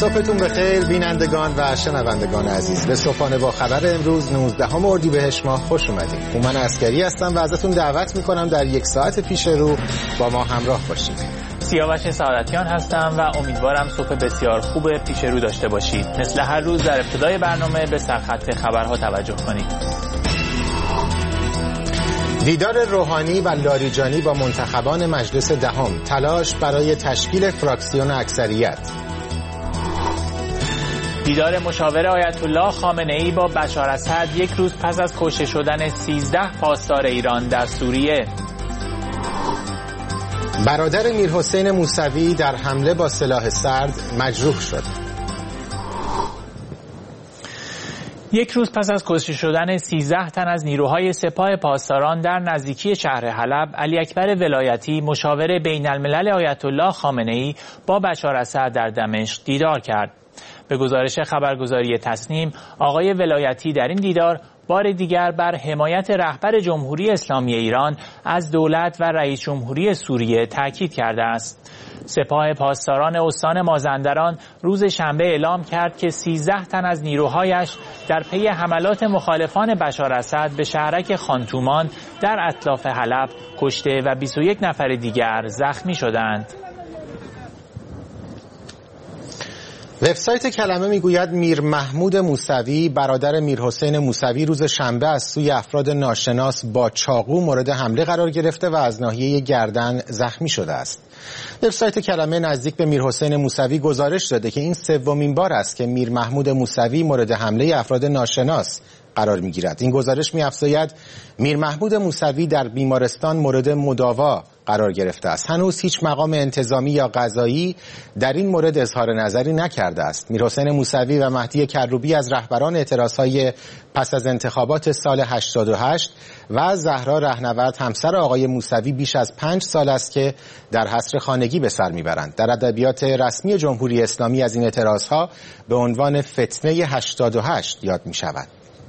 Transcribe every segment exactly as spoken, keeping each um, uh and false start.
صبحتون بخیر بینندگان و شنوندگان عزیز. به صبحانه با خبر امروز نوزدهم اردیبهشت ماه خوش اومدید. هومن عسکری هستم و ازتون دعوت میکنم در یک ساعت پیش رو با ما همراه باشید. سیاوش سعادتیان هستم و امیدوارم صبح بسیار خوب پیش رو داشته باشید. مثل هر روز در ابتدای برنامه به سرخط خبرها توجه کنید. دیدار روحانی و لاریجانی با منتخبان مجلس دهم، تلاش برای تشکیل فراکسیون اکثریت. دیدار مشاور آیت الله خامنه‌ای با بشار اسد یک روز پس از کشته شدن سیزده پاسدار ایران در سوریه. برادر میرحسین موسوی در حمله با سلاح سرد مجروح شد. یک روز پس از کشته شدن سیزده تن از نیروهای سپاه پاسداران در نزدیکی شهر حلب، علی اکبر ولایتی مشاور بین الملل آیت الله خامنه‌ای با بشار اسد در دمشق دیدار کرد. به گزارش خبرگزاری تسنیم، آقای ولایتی در این دیدار بار دیگر بر حمایت رهبر جمهوری اسلامی ایران از دولت و رئیس جمهوری سوریه تاکید کرده است. سپاه پاسداران استان مازندران روز شنبه اعلام کرد که سیزده تن از نیروهایش در پی حملات مخالفان بشار اسد به شهرک خانتومان در اطراف حلب کشته و بیست و یک نفر دیگر زخمی شدند. وبسایت کلمه میگوید میر محمود موسوی برادر میرحسین موسوی روز شنبه از سوی افراد ناشناس با چاقو مورد حمله قرار گرفته و از ناحیه گردن زخمی شده است. وبسایت کلمه نزدیک به میرحسین موسوی گزارش داده که این سومین بار است که میر محمود موسوی مورد حمله افراد ناشناس قرار میگیرد. این گزارش می‌افزاید میر محمود موسوی در بیمارستان مورد مداوا قرار گرفته است. هنوز هیچ مقام انتظامی یا قضایی در این مورد اظهار نظری نکرده است. میرحسین موسوی و مهدی کروبی از رهبران اعتراضهای پس از انتخابات سال هشتاد و هشت و زهرا رهنورد همسر آقای موسوی بیش از پنج سال است که در حصر خانگی به سر میبرند. در ادبیات رسمی جمهوری اسلامی از این اعتراضها به عنوان فتنه هشتاد و هشت یاد می شود.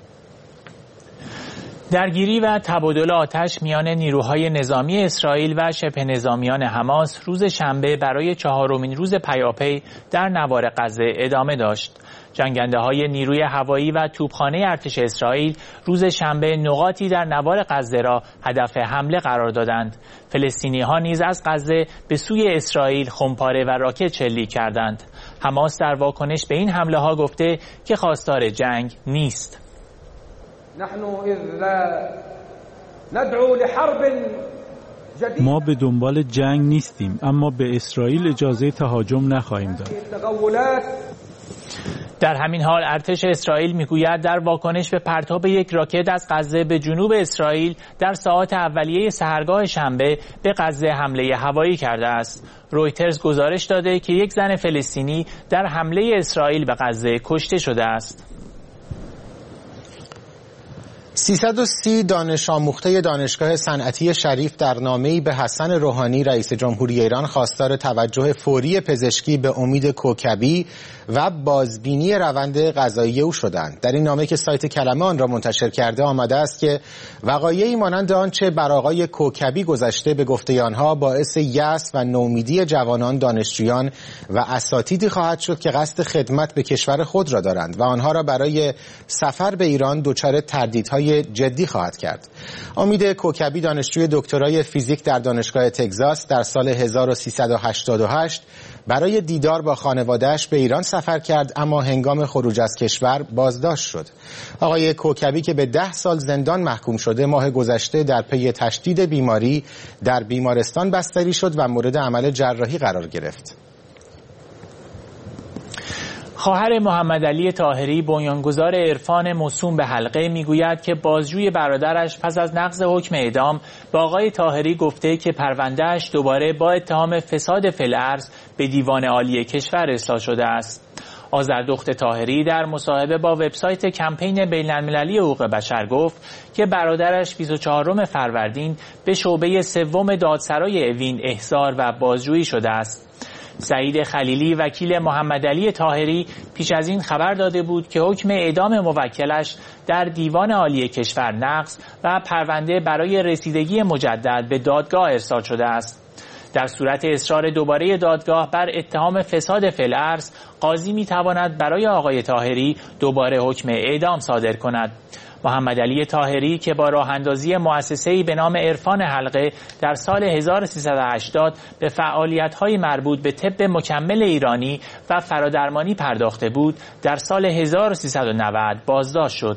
درگیری و تبادل آتش میان نیروهای نظامی اسرائیل و شبه نظامیان حماس روز شنبه برای چهارمین روز پیاپی در نوار غزه ادامه داشت. جنگنده‌های نیروی هوایی و توپخانه ارتش اسرائیل روز شنبه نقاطی در نوار غزه را هدف حمله قرار دادند. فلسطینی‌ها نیز از غزه به سوی اسرائیل خمپاره و راکت شلیک کردند. حماس در واکنش به این حمله‌ها گفته که خواستار جنگ نیست. ما به دنبال جنگ نیستیم، اما به اسرائیل اجازه تهاجم نخواهیم داد. در همین حال ارتش اسرائیل میگوید در واکنش به پرتاب یک راکت از غزه به جنوب اسرائیل در ساعات اولیه سحرگاه شنبه به غزه حمله هوایی کرده است. رویترز گزارش داده که یک زن فلسطینی در حمله اسرائیل به غزه کشته شده است. سیصد و سی دانش آموخته دانشگاه صنعتی شریف در نامه‌ای به حسن روحانی رئیس جمهوری ایران خواستار توجه فوری پزشکی به امید کوکبی و بازبینی روند قضایی او شدند. در این نامه که سایت کلمه آن را منتشر کرده آمده است که وقایعی مانند آنچه بر آقای کوکبی گذشته به گفته آنها باعث یأس و نومیدی جوانان، دانشجویان و اساتیدی خواهد شد که قصد خدمت به کشور خود را دارند و آنها را برای سفر به ایران دچار تردیدهای جدی خواهد کرد. امید کوکبی دانشجوی دکترای فیزیک در دانشگاه تگزاس در سال هزار و سیصد و هشتاد و هشت برای دیدار با خانواده‌اش به ایران سفر کرد، اما هنگام خروج از کشور بازداشت شد. آقای کوکبی که به ده سال زندان محکوم شده ماه گذشته در پی تشدید بیماری در بیمارستان بستری شد و مورد عمل جراحی قرار گرفت. خواهر محمد علی طاهری بنیانگذار عرفان موسوم به حلقه میگوید که بازجوی برادرش پس از نقض حکم اعدام به آقای طاهری گفته که پروندهش دوباره با اتهام فساد فی الارض به دیوان عالی کشور ارسال شده است. آذردخت طاهری در مصاحبه با وبسایت کمپین بین‌المللی حقوق بشر گفت که برادرش بیست و چهارم فروردین به شعبه سوم دادسرای اوین احضار و بازجویی شده است. سعید خلیلی وکیل محمد علی طاهری پیش از این خبر داده بود که حکم اعدام موکلش در دیوان عالی کشور نقض و پرونده برای رسیدگی مجدد به دادگاه ارسال شده است. در صورت اصرار دوباره دادگاه بر اتهام فساد فی الارض، قاضی میتواند برای آقای طاهری دوباره حکم اعدام صادر کند. محمد علی طاهری که با راه اندازی مؤسسه‌ای به نام عرفان حلقه در سال هزار و سیصد و هشتاد به فعالیت‌های مربوط به طب مکمل ایرانی و فرادرمانی پرداخته بود، در سال هزار و سیصد و نود بازداشت شد.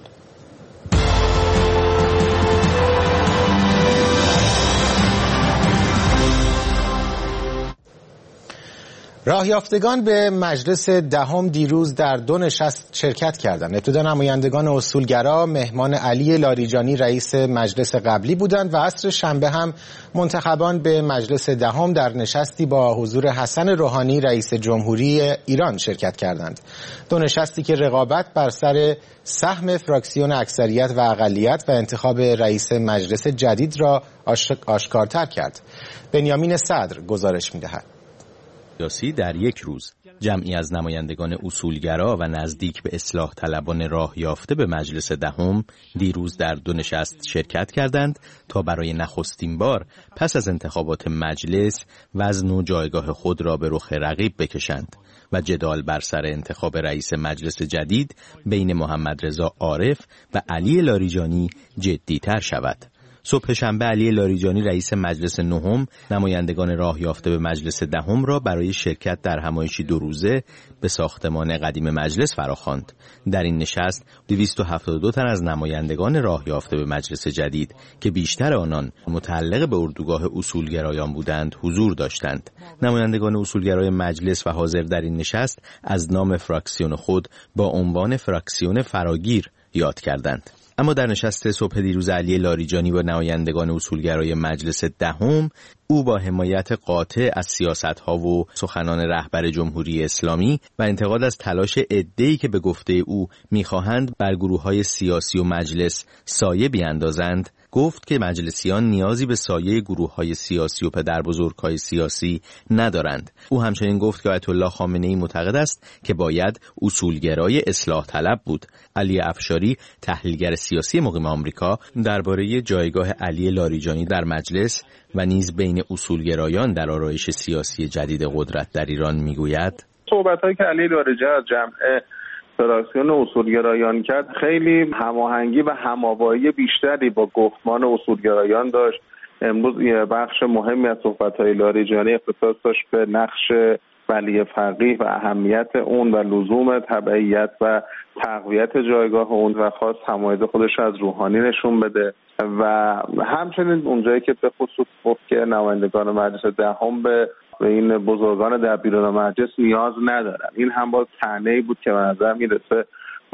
راهیافتگان به مجلس دهم دیروز در دو نشست شرکت کردند. ابتدا نمایندگان اصولگرا مهمان علی لاریجانی رئیس مجلس قبلی بودند و عصر شنبه هم منتخبان به مجلس دهم در نشستی با حضور حسن روحانی رئیس جمهوری ایران شرکت کردند. دو نشستی که رقابت بر سر سهم فراکسیون اکثریت و اقلیت و انتخاب رئیس مجلس جدید را آشکارتر کرد. بنیامین صدر گزارش می‌دهد. سیاسی در یک روز جمعی از نمایندگان اصولگرا و نزدیک به اصلاح طلبان راه یافته به مجلس دهم دیروز در دو نشست شرکت کردند تا برای نخستین بار پس از انتخابات مجلس وزن و جایگاه خود را به رخ رقیب بکشند و جدال بر سر انتخاب رئیس مجلس جدید بین محمد رضا عارف و علی لاریجانی جدی‌تر شود. صبح شنبه علی لاریجانی رئیس مجلس نهم نمایندگان راه یافته به مجلس دهم را برای شرکت در همایشی دو روزه به ساختمان قدیم مجلس فراخواند. در این نشست دویست و هفتاد و دو تن از نمایندگان راه یافته به مجلس جدید که بیشتر آنان متعلق به اردوگاه اصولگرایان بودند حضور داشتند. نمایندگان اصولگرای مجلس و حاضر در این نشست از نام فراکسیون خود با عنوان فراکسیون فراگیر یاد کردند. اما در نشست صبح دیروز علی لاریجانی با نمایندگان اصولگرای مجلس دهم او با حمایت قاطع از سیاست‌ها و سخنان رهبر جمهوری اسلامی و انتقاد از تلاش عده‌ای که به گفته او می‌خواهند بر گروه‌های سیاسی و مجلس سایه بیاندازند گفت که مجلسیان نیازی به سایه گروه‌های سیاسی و پدربزرگ‌های سیاسی ندارند. او همچنین گفت که آیت الله خامنه‌ای معتقد است که باید اصولگرای اصلاح طلب بود. علی افشاری تحلیلگر سیاسی مقیم آمریکا درباره جایگاه علی لاریجانی در مجلس و نیز بین اصولگرایان در آرایش سیاسی جدید قدرت در ایران میگوید صحبت‌هایی که علی لاریجانی از جمع فراکسیون اصولگرایان کرد خیلی هماهنگی و هماوایی بیشتری با گفتمان اصولگرایان داشت. امروز یه بخش مهمی از صحبت‌های لاریجانی اختصاص داشت به نقش ولی فقیه و اهمیت اون و لزوم تبعیت و تقویت جایگاه اون و خواست حمایت خودش از روحانی نشون بده و همچنین اونجایی که به خصوص گفت که نمایندگان مجلس دهم به و این بزرگان در بیرون مجلس نیاز ندارن. این هم باز طعنه‌ای بود که به نظر میرسه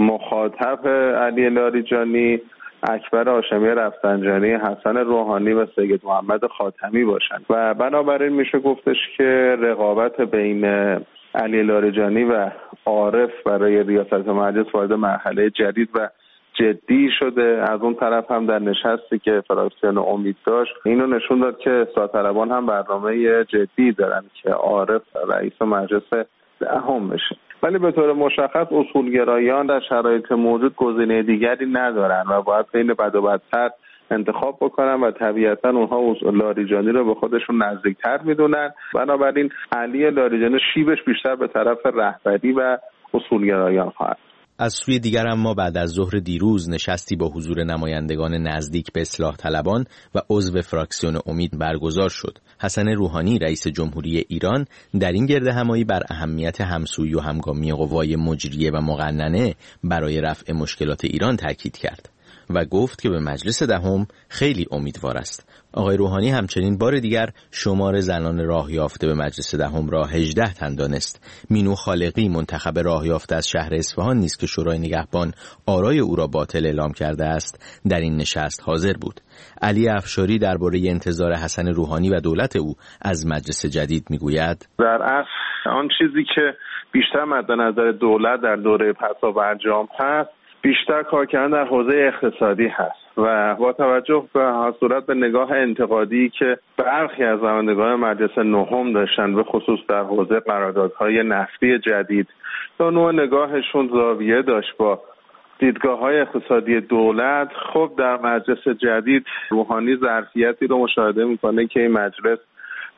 مخاطب علی لاریجانی اکبر هاشمی رفسنجانی، حسن روحانی و سید محمد خاتمی باشند و بنابراین میشه گفتش که رقابت بین علی لاریجانی و عارف برای ریاست مجلس وارد مرحله جدید و جدی شده. از اون طرف هم در نشستی که فراکسیون امید داشت اینو نشون داد که اصلاح طلبان هم برنامه جدی دارن که عارف رئیس مجلس دهم بشه، ولی به طور مشخص اصولگرایان در شرایط موجود گزینه دیگری ندارن و باید بین بد و بدتر انتخاب بکنن و طبیعتا اونها لاریجانی رو به خودشون نزدیکتر میدونن. بنابراین علی لاریجانی شیبش بیشتر به طرف رهبری و اصولگرایان خواهد. از سوی دیگر اما بعد از ظهر دیروز نشستی با حضور نمایندگان نزدیک به اصلاح طلبان و عضو فراکسیون امید برگزار شد. حسن روحانی رئیس جمهوری ایران در این گردهمایی بر اهمیت همسویی و همگامی قوای مجریه و مقننه برای رفع مشکلات ایران تاکید کرد و گفت که به مجلس دهم خیلی امیدوار است. آقای روحانی همچنین بار دیگر شمار زنان راه یافته به مجلس دهم را هجده تن دانست. مینو خالقی منتخب راه یافته از شهر اصفهان نیز که شورای نگهبان آرای او را باطل اعلام کرده است در این نشست حاضر بود. علی افشاری درباره انتظار حسن روحانی و دولت او از مجلس جدید میگوید در اصل آن چیزی که بیشتر مد نظر دولت در دوره پسا برجام هست بیشتر کار کردن در حوزه اقتصادی هست و با توجه به صورت به نگاه انتقادی که برخی از نمایندگان مجلس نهم داشتن به خصوص در حوزه قراردادهای نفتی جدید تا نوع نگاهشون زاویه داشت با دیدگاه‌های اقتصادی دولت. خب در مجلس جدید روحانی ظرفیتی رو مشاهده می‌کنه که این مجلس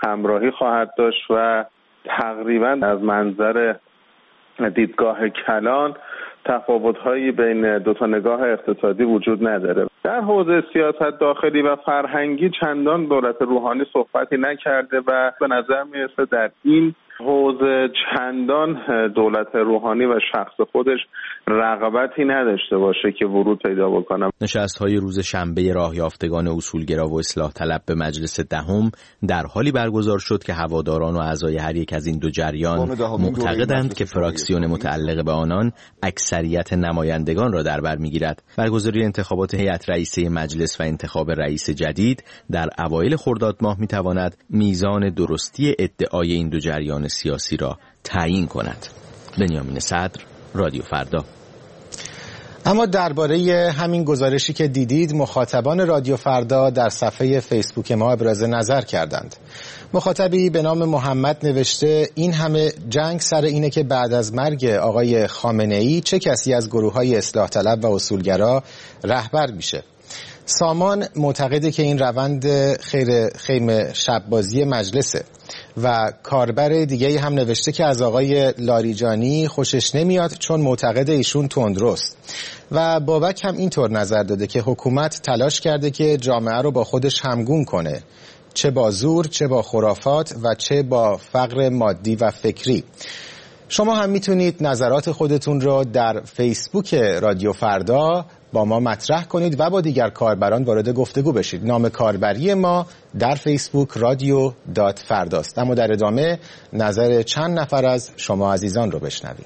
همراهی خواهد داشت و تقریبا از منظر دیدگاه کلان تفاوت‌هایی بین دو تا نگاه اقتصادی وجود نداره. در حوزه سیاست داخلی و فرهنگی چندان دولت روحانی صحبتی نکرده و به نظر میرسه در این حوزه چندان دولت روحانی و شخص خودش رغبتی نداشته باشه که ورود پیدا بکنه. نشست‌های روز شنبه راه یافتگان اصولگرا و اصلاح طلب به مجلس دهم در حالی برگزار شد که هواداران و اعضای هر یک از این دو جریان معتقدند که فراکسیون متعلق به آنان اکثریت نمایندگان را در بر می‌گیرد. برگزاری انتخابات هیئت رئیسه مجلس و انتخاب رئیس جدید در اوایل خرداد ماه می‌تواند میزان درستی ادعای این دو جریان سیاسی را تعیین کند. بنیامین صدر، رادیو فردا. اما درباره همین گزارشی که دیدید مخاطبان رادیو فردا در صفحه فیسبوک ما ابراز نظر کردند. مخاطبی به نام محمد نوشته این همه جنگ سر اینه که بعد از مرگ آقای خامنه‌ای چه کسی از گروه‌های اصلاح طلب و اصولگرا رهبر میشه. سامان معتقده که این روند خیر خیم شببازی مجلسه و کاربر دیگه‌ای هم نوشته که از آقای لاریجانی خوشش نمیاد چون معتقد ایشون تندرست. و بابک هم اینطور نظر داده که حکومت تلاش کرده که جامعه رو با خودش همگون کنه، چه با زور، چه با خرافات و چه با فقر مادی و فکری. شما هم میتونید نظرات خودتون رو در فیسبوک رادیو فردا با ما مطرح کنید و با دیگر کاربران وارد گفتگو بشید. نام کاربری ما در فیسبوک رادیو دات فرداست. اما در ادامه نظر چند نفر از شما عزیزان رو بشنویم.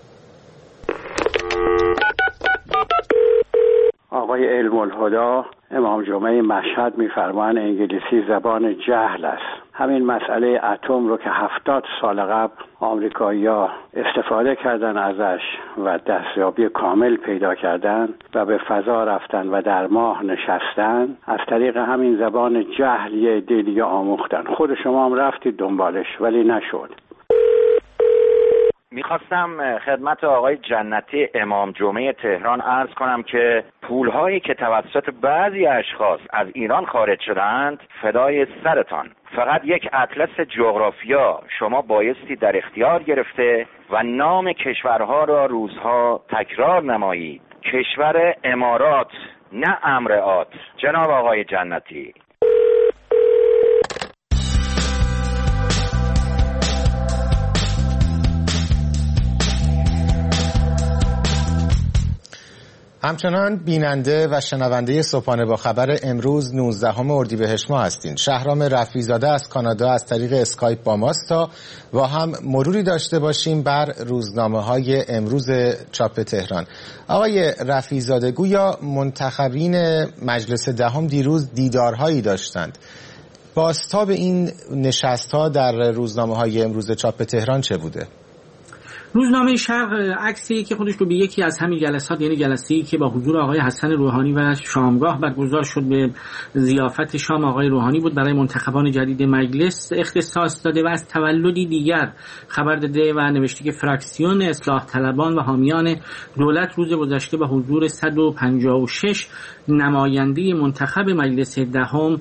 آقای علم الهدا امام جمعه مشهد می‌فرمایند انگلیسی زبان جهل است. همین مسئله اتم رو که هفتاد سال قبل آمریکایی‌ها استفاده کردن ازش و دستیابی کامل پیدا کردن و به فضا رفتن و در ماه نشستن، از طریق همین زبان جهل یه عده دیگه آموختن. خود شما هم رفتید دنبالش ولی نشد. میخواستم خدمت آقای جنتی امام جمعه تهران عرض کنم که پولهایی که توسط بعضی اشخاص از ایران خارج شدند فدای سرتان. فقط یک اطلس جغرافیا شما بایستی در اختیار گرفته و نام کشورها را روزها تکرار نمایید. کشور امارات نه امرات. جناب آقای جنتی. همچنان بیننده و شنونده صبحانه با خبر امروز نوزدهم اردیبهشت ماه هستین. شهرام رفیع‌زاده از کانادا از طریق اسکایپ با ماست تا با هم مروری داشته باشیم بر روزنامه‌های امروز چاپ تهران. آقای رفیع‌زاده، گویا منتخبین مجلس دهم دیروز دیدارهایی داشتند. بازتاب این نشست‌ها در روزنامه‌های امروز چاپ تهران چه بوده؟ روزنامه شرق عکسی که خودش رو به یکی از همین جلسات، یعنی جلسه‌ای که با حضور آقای حسن روحانی و شامگاه برگزار شد به ضیافت شام آقای روحانی بود، برای منتخبان جدید مجلس اختصاص داده و از تولدی دیگر خبر داده و نوشته که فراکسیون اصلاح طلبان و حامیان دولت روز گذشته به حضور صد و پنجاه و شش نماینده منتخب مجلس دهم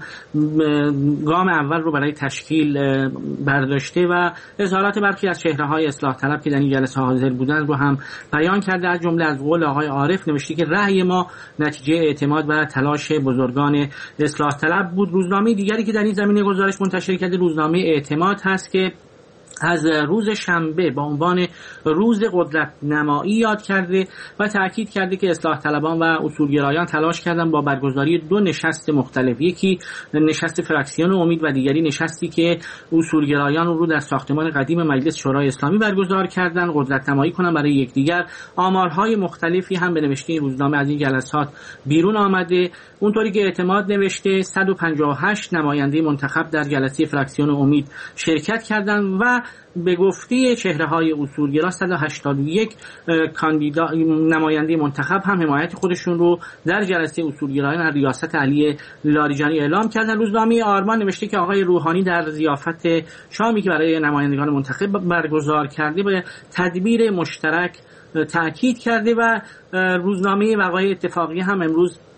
گام اول رو برای تشکیل برداشته و اظهارات برخی از چهره‌های اصلاح طلب که در این جلسه حاضر بودند رو هم بیان کرده. از جمله از قول آقای عارف نوشته که رأی ما نتیجه اعتماد و تلاش بزرگان اصلاح طلب بود. روزنامه دیگری که در این زمینه گزارش منتشر کرده روزنامه اعتماد هست که از روز شنبه با عنوان روز قدرت نمایی یاد کرده و تأکید کرده که اصلاح طلبان و اصولگرایان تلاش کردن با برگزاری دو نشست مختلف، یکی نشست فراکسیون امید و دیگری نشستی که اصولگرایان رو در ساختمان قدیم مجلس شورای اسلامی برگزار کردن، قدرت نمایی کنن برای یکدیگر. آمارهای مختلفی هم به نوشته این روزنامه از این جلسات بیرون آمده. اونطوری که اعتماد نوشته صد و پنجاه و هشت نماینده منتخب در جلسه فراکسیون امید شرکت کردند و به گفته چهره‌های اصولگرا صد و هشتاد و یک کاندیدا نماینده منتخب هم حمایت خودشون رو در جلسه اصولگرایان از ریاست علی لاریجانی اعلام کردن. روزنامه آرمان نوشته که آقای روحانی در ضیافت شامی که برای نمایندگان منتخب برگزار کرده به تدبیر مشترک تأکید کرده و روزنامه وقایع اتفاقی هم امروز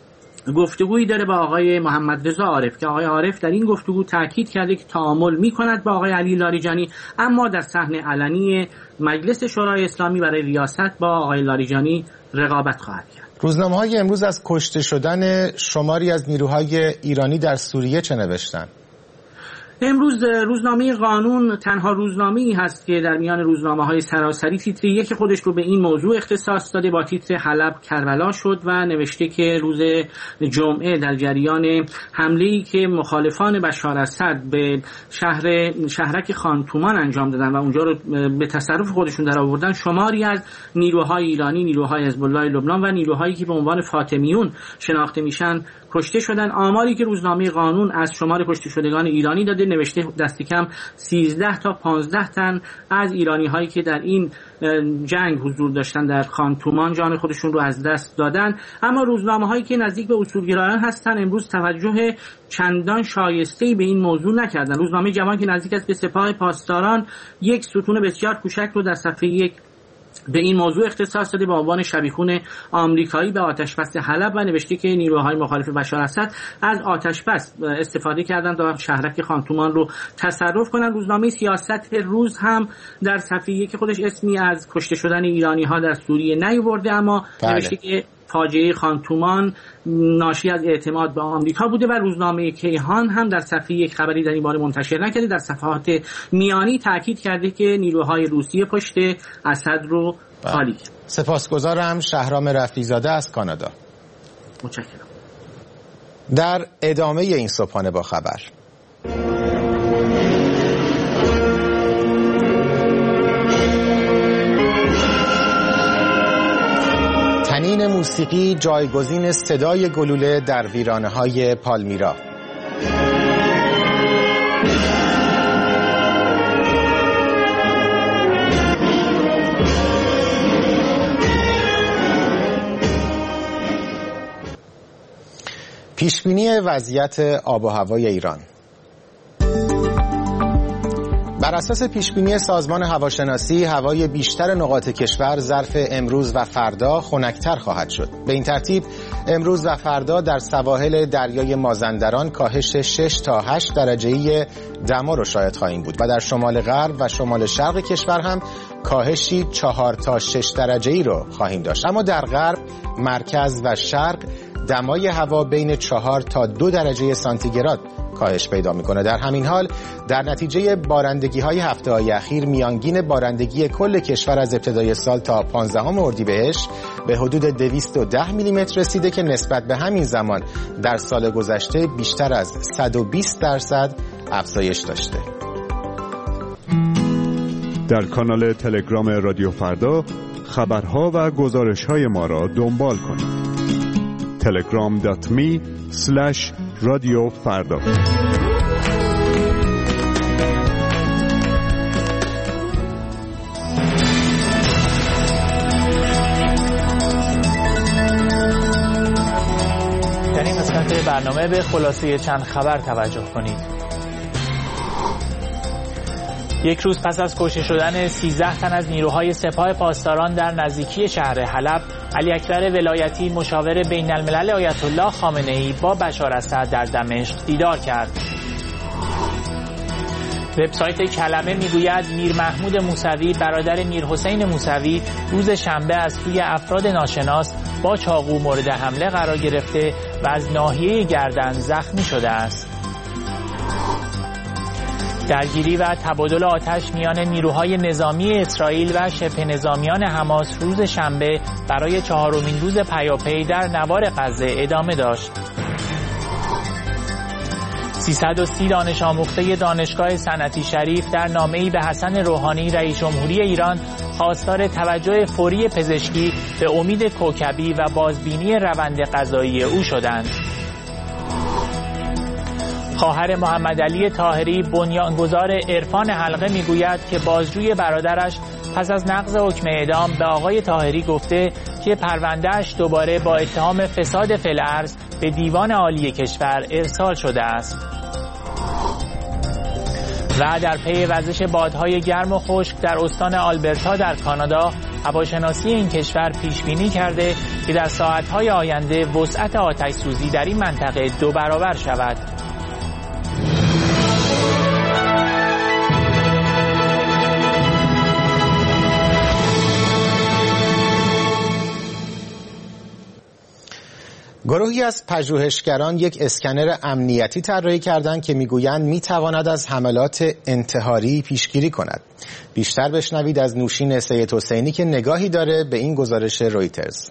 گفتگویی داره با آقای محمد رضا عارف که آقای عارف در این گفتگو تاکید کرده که تعامل می‌کند با آقای علی لاریجانی، اما در صحن علنی مجلس شورای اسلامی برای ریاست با آقای لاریجانی رقابت خواهد کرد. روزنامه‌های امروز از کشته شدن شماری از نیروهای ایرانی در سوریه چه نوشتن؟ امروز روزنامه قانون تنها روزنامه‌ای هست که در میان روزنامه‌های سراسری تیتر یک خودش رو به این موضوع اختصاص داده با تیتر حلب کربلا شد و نوشته که روز جمعه در جریان حمله‌ای که مخالفان بشار اسد به شهر شهرک خانتومان انجام دادن و اونجا رو به تصرف خودشون در آوردن، شماری از نیروهای ایرانی، نیروهای حزب الله لبنان و نیروهایی که به عنوان فاطمیون شناخته میشن کشته شدن. آماری که روزنامه قانون از شمار کشته شدگان ایرانی داده نوشته دست کم سیزده تا پانزده تن از ایرانی هایی که در این جنگ حضور داشتن در خانتومان جان خودشون رو از دست دادن. اما روزنامه هایی که نزدیک به اصولگرایان هستن امروز توجه چندان شایسته‌ای به این موضوع نکردن. روزنامه جوان که نزدیک است به سپاه پاسداران یک ستون بسیار کوچک رو در صفحه یک به این موضوع اختصاص داده با عنوان شبیخون آمریکایی به آتشبس حلب و نوشته که نیروهای مخالف بشار اسد از آتشبس استفاده کردند تا شهرک خانتومان رو تصرف کنند. روزنامه سیاست روز هم در صفحه یک خودش اسمی از کشته شدن ایرانی ها در سوریه نیاورده، اما بله. نوشته که فاجعه خانتومان ناشی از اعتماد به آمریکا بوده و روزنامه کیهان هم در صفحه یک خبری در این باره منتشر نکرده. در صفحات میانی تاکید کرده که نیروهای روسیه پشت اسد رو خالی کرد. سپاسگزارم. شهرام رفیع‌زاده از کانادا. متشکرم. در ادامه این صبحانه با خبر، تنین موسیقی جایگزین صدای گلوله در ویرانه‌های پالمیرا. پیشبینی وضعیت آب و هوای ایران. بر اساس پیشبینی سازمان هواشناسی، هوای بیشتر نقاط کشور ظرف امروز و فردا خنک‌تر خواهد شد. به این ترتیب امروز و فردا در سواحل دریای مازندران کاهش شش تا هشت درجه‌ای دما رو شاهد خواهیم بود و در شمال غرب و شمال شرق کشور هم کاهشی چهار تا شش درجه‌ای رو خواهیم داشت. اما در غرب، مرکز و شرق دمای هوا بین چهار تا دو درجه سانتیگراد کاهش پیدا میکنه. در همین حال در نتیجه بارندگی های هفته های اخیر میانگین بارندگی کل کشور از ابتدای سال تا پانزدهم اردیبهشت به حدود دویست و ده میلیمتر رسیده که نسبت به همین زمان در سال گذشته بیشتر از صد و بیست درصد افزایش داشته. در کانال تلگرام رادیو فردا خبرها و گزارش‌های ما را دنبال کنید. تلگرام دات می اسلش رادیو فردا. در این قسمت برنامه به خلاصه چند خبر توجه کنید. یک روز پس از کشته شدن سیزده تن از نیروهای سپاه پاسداران در نزدیکی شهر حلب، علی اکبر ولایتی مشاور بین الملل آیت الله خامنه ای با بشار اسد در دمشق دیدار کرد. وبسایت کلمه میگوید میر محمود موسوی برادر میر حسین موسوی روز شنبه از سوی افراد ناشناس با چاقو مورد حمله قرار گرفته و از ناحیه گردن زخمی شده است. درگیری و تبادل آتش میان نیروهای نظامی اسرائیل و شبه نظامیان حماس روز شنبه برای چهارمین روز پیاپی در نوار غزه ادامه داشت. سیصد و سی دانش آموخته دانشگاه صنعتی شریف در نامه‌ای به حسن روحانی رئیس جمهوری ایران خواستار توجه فوری پزشکی به امید کوکبی و بازبینی روند قضایی او شدند. خواهر محمد علی طاهری بنیانگذار عرفان حلقه میگوید که بازجوی برادرش پس از نقض حکم اعدام به آقای طاهری گفته که پروندهش دوباره با اتهام فساد فی الارض به دیوان عالی کشور ارسال شده است. و در پی وزش بادهای گرم و خشک در استان آلبرتا در کانادا، هواشناسی این کشور پیش بینی کرده که در ساعت‌های آینده وسعت آتش‌سوزی در این منطقه دو برابر شود. گروهی از پژوهشگران یک اسکنر امنیتی طراحی کردند که میگویند میتواند از حملات انتحاری پیشگیری کند. بیشتر بشنوید از نوشین سید حسینی که نگاهی داره به این گزارش رویترز.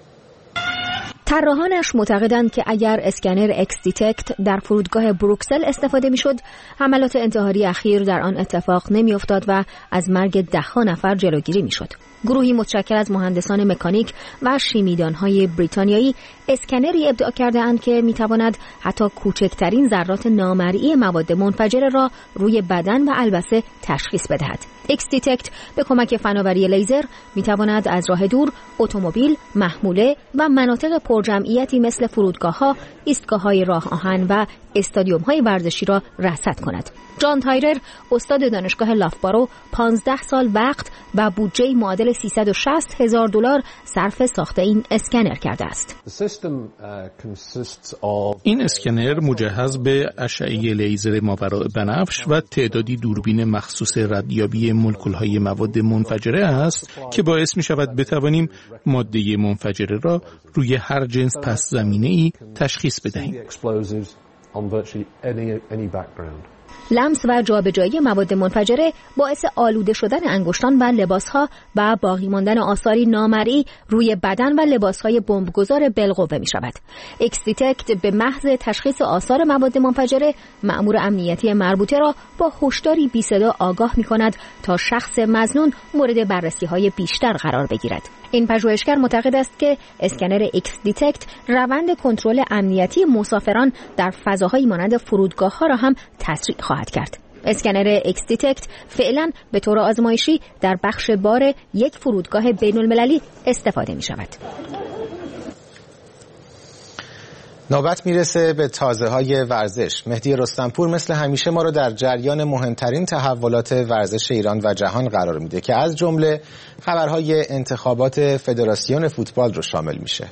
طراحانش معتقدند که اگر اسکنر اکس دیتکت در فرودگاه بروکسل استفاده میشد، حملات انتحاری اخیر در آن اتفاق نمیافتاد و از مرگ ده‌ها نفر جلوگیری میشد. گروهی متشکل از مهندسان مکانیک و شیمیدان‌های بریتانیایی اسکنری ابداع کرده‌اند که می‌تواند حتی کوچکترین ذرات نامرئی مواد منفجره را روی بدن و البسه تشخیص بدهد. اکس دیتکت به کمک فناوری لیزر می‌تواند از راه دور اتومبیل، محموله و مناطق پرجمعیتی مثل فرودگاه‌ها، ایستگاه‌های راه آهن و استادیوم‌های ورزشی را رصد کند. جان تایرر، استاد دانشگاه لافبارو، پانزده سال وقت و بودجه معادل سیصد و شصت هزار دلار صرف ساخت این اسکنر کرده است. این اسکنر مجهز به اشعه لیزر ماورای بنفش و تعدادی دوربین مخصوص ردیابی مولکول‌های مواد منفجره است که باعث می شود بتوانیم ماده منفجره را روی هر جنس پس زمینه‌ای تشخیص بدهیم. لمس و جابجایی مواد منفجره باعث آلوده شدن انگشتان و لباسها و باقی ماندن آثاری نامرئی روی بدن و لباسهای بمبگذار بالقوه می شود. اکس دیتکت به محض تشخیص آثار مواد منفجره مأمور امنیتی مربوطه را با هشداری بی صدا آگاه می کند تا شخص مظنون مورد بررسی های بیشتر قرار بگیرد. این پژوهشگر معتقد است که اسکنر اکس دیتکت روند کنترل امنیتی مسافران در فضاهایی مانند فرودگاه‌ها را هم تسریع خواهد کرد. اسکنر اکس دیتکت فعلا به طور آزمایشی در بخش بار یک فرودگاه بین‌المللی استفاده می شود. نوبت میرسه به تازه های ورزش. مهدی رستمپور مثل همیشه ما رو در جریان مهمترین تحولات ورزش ایران و جهان قرار میده که از جمله خبرهای انتخابات فدراسیون فوتبال رو شامل میشه.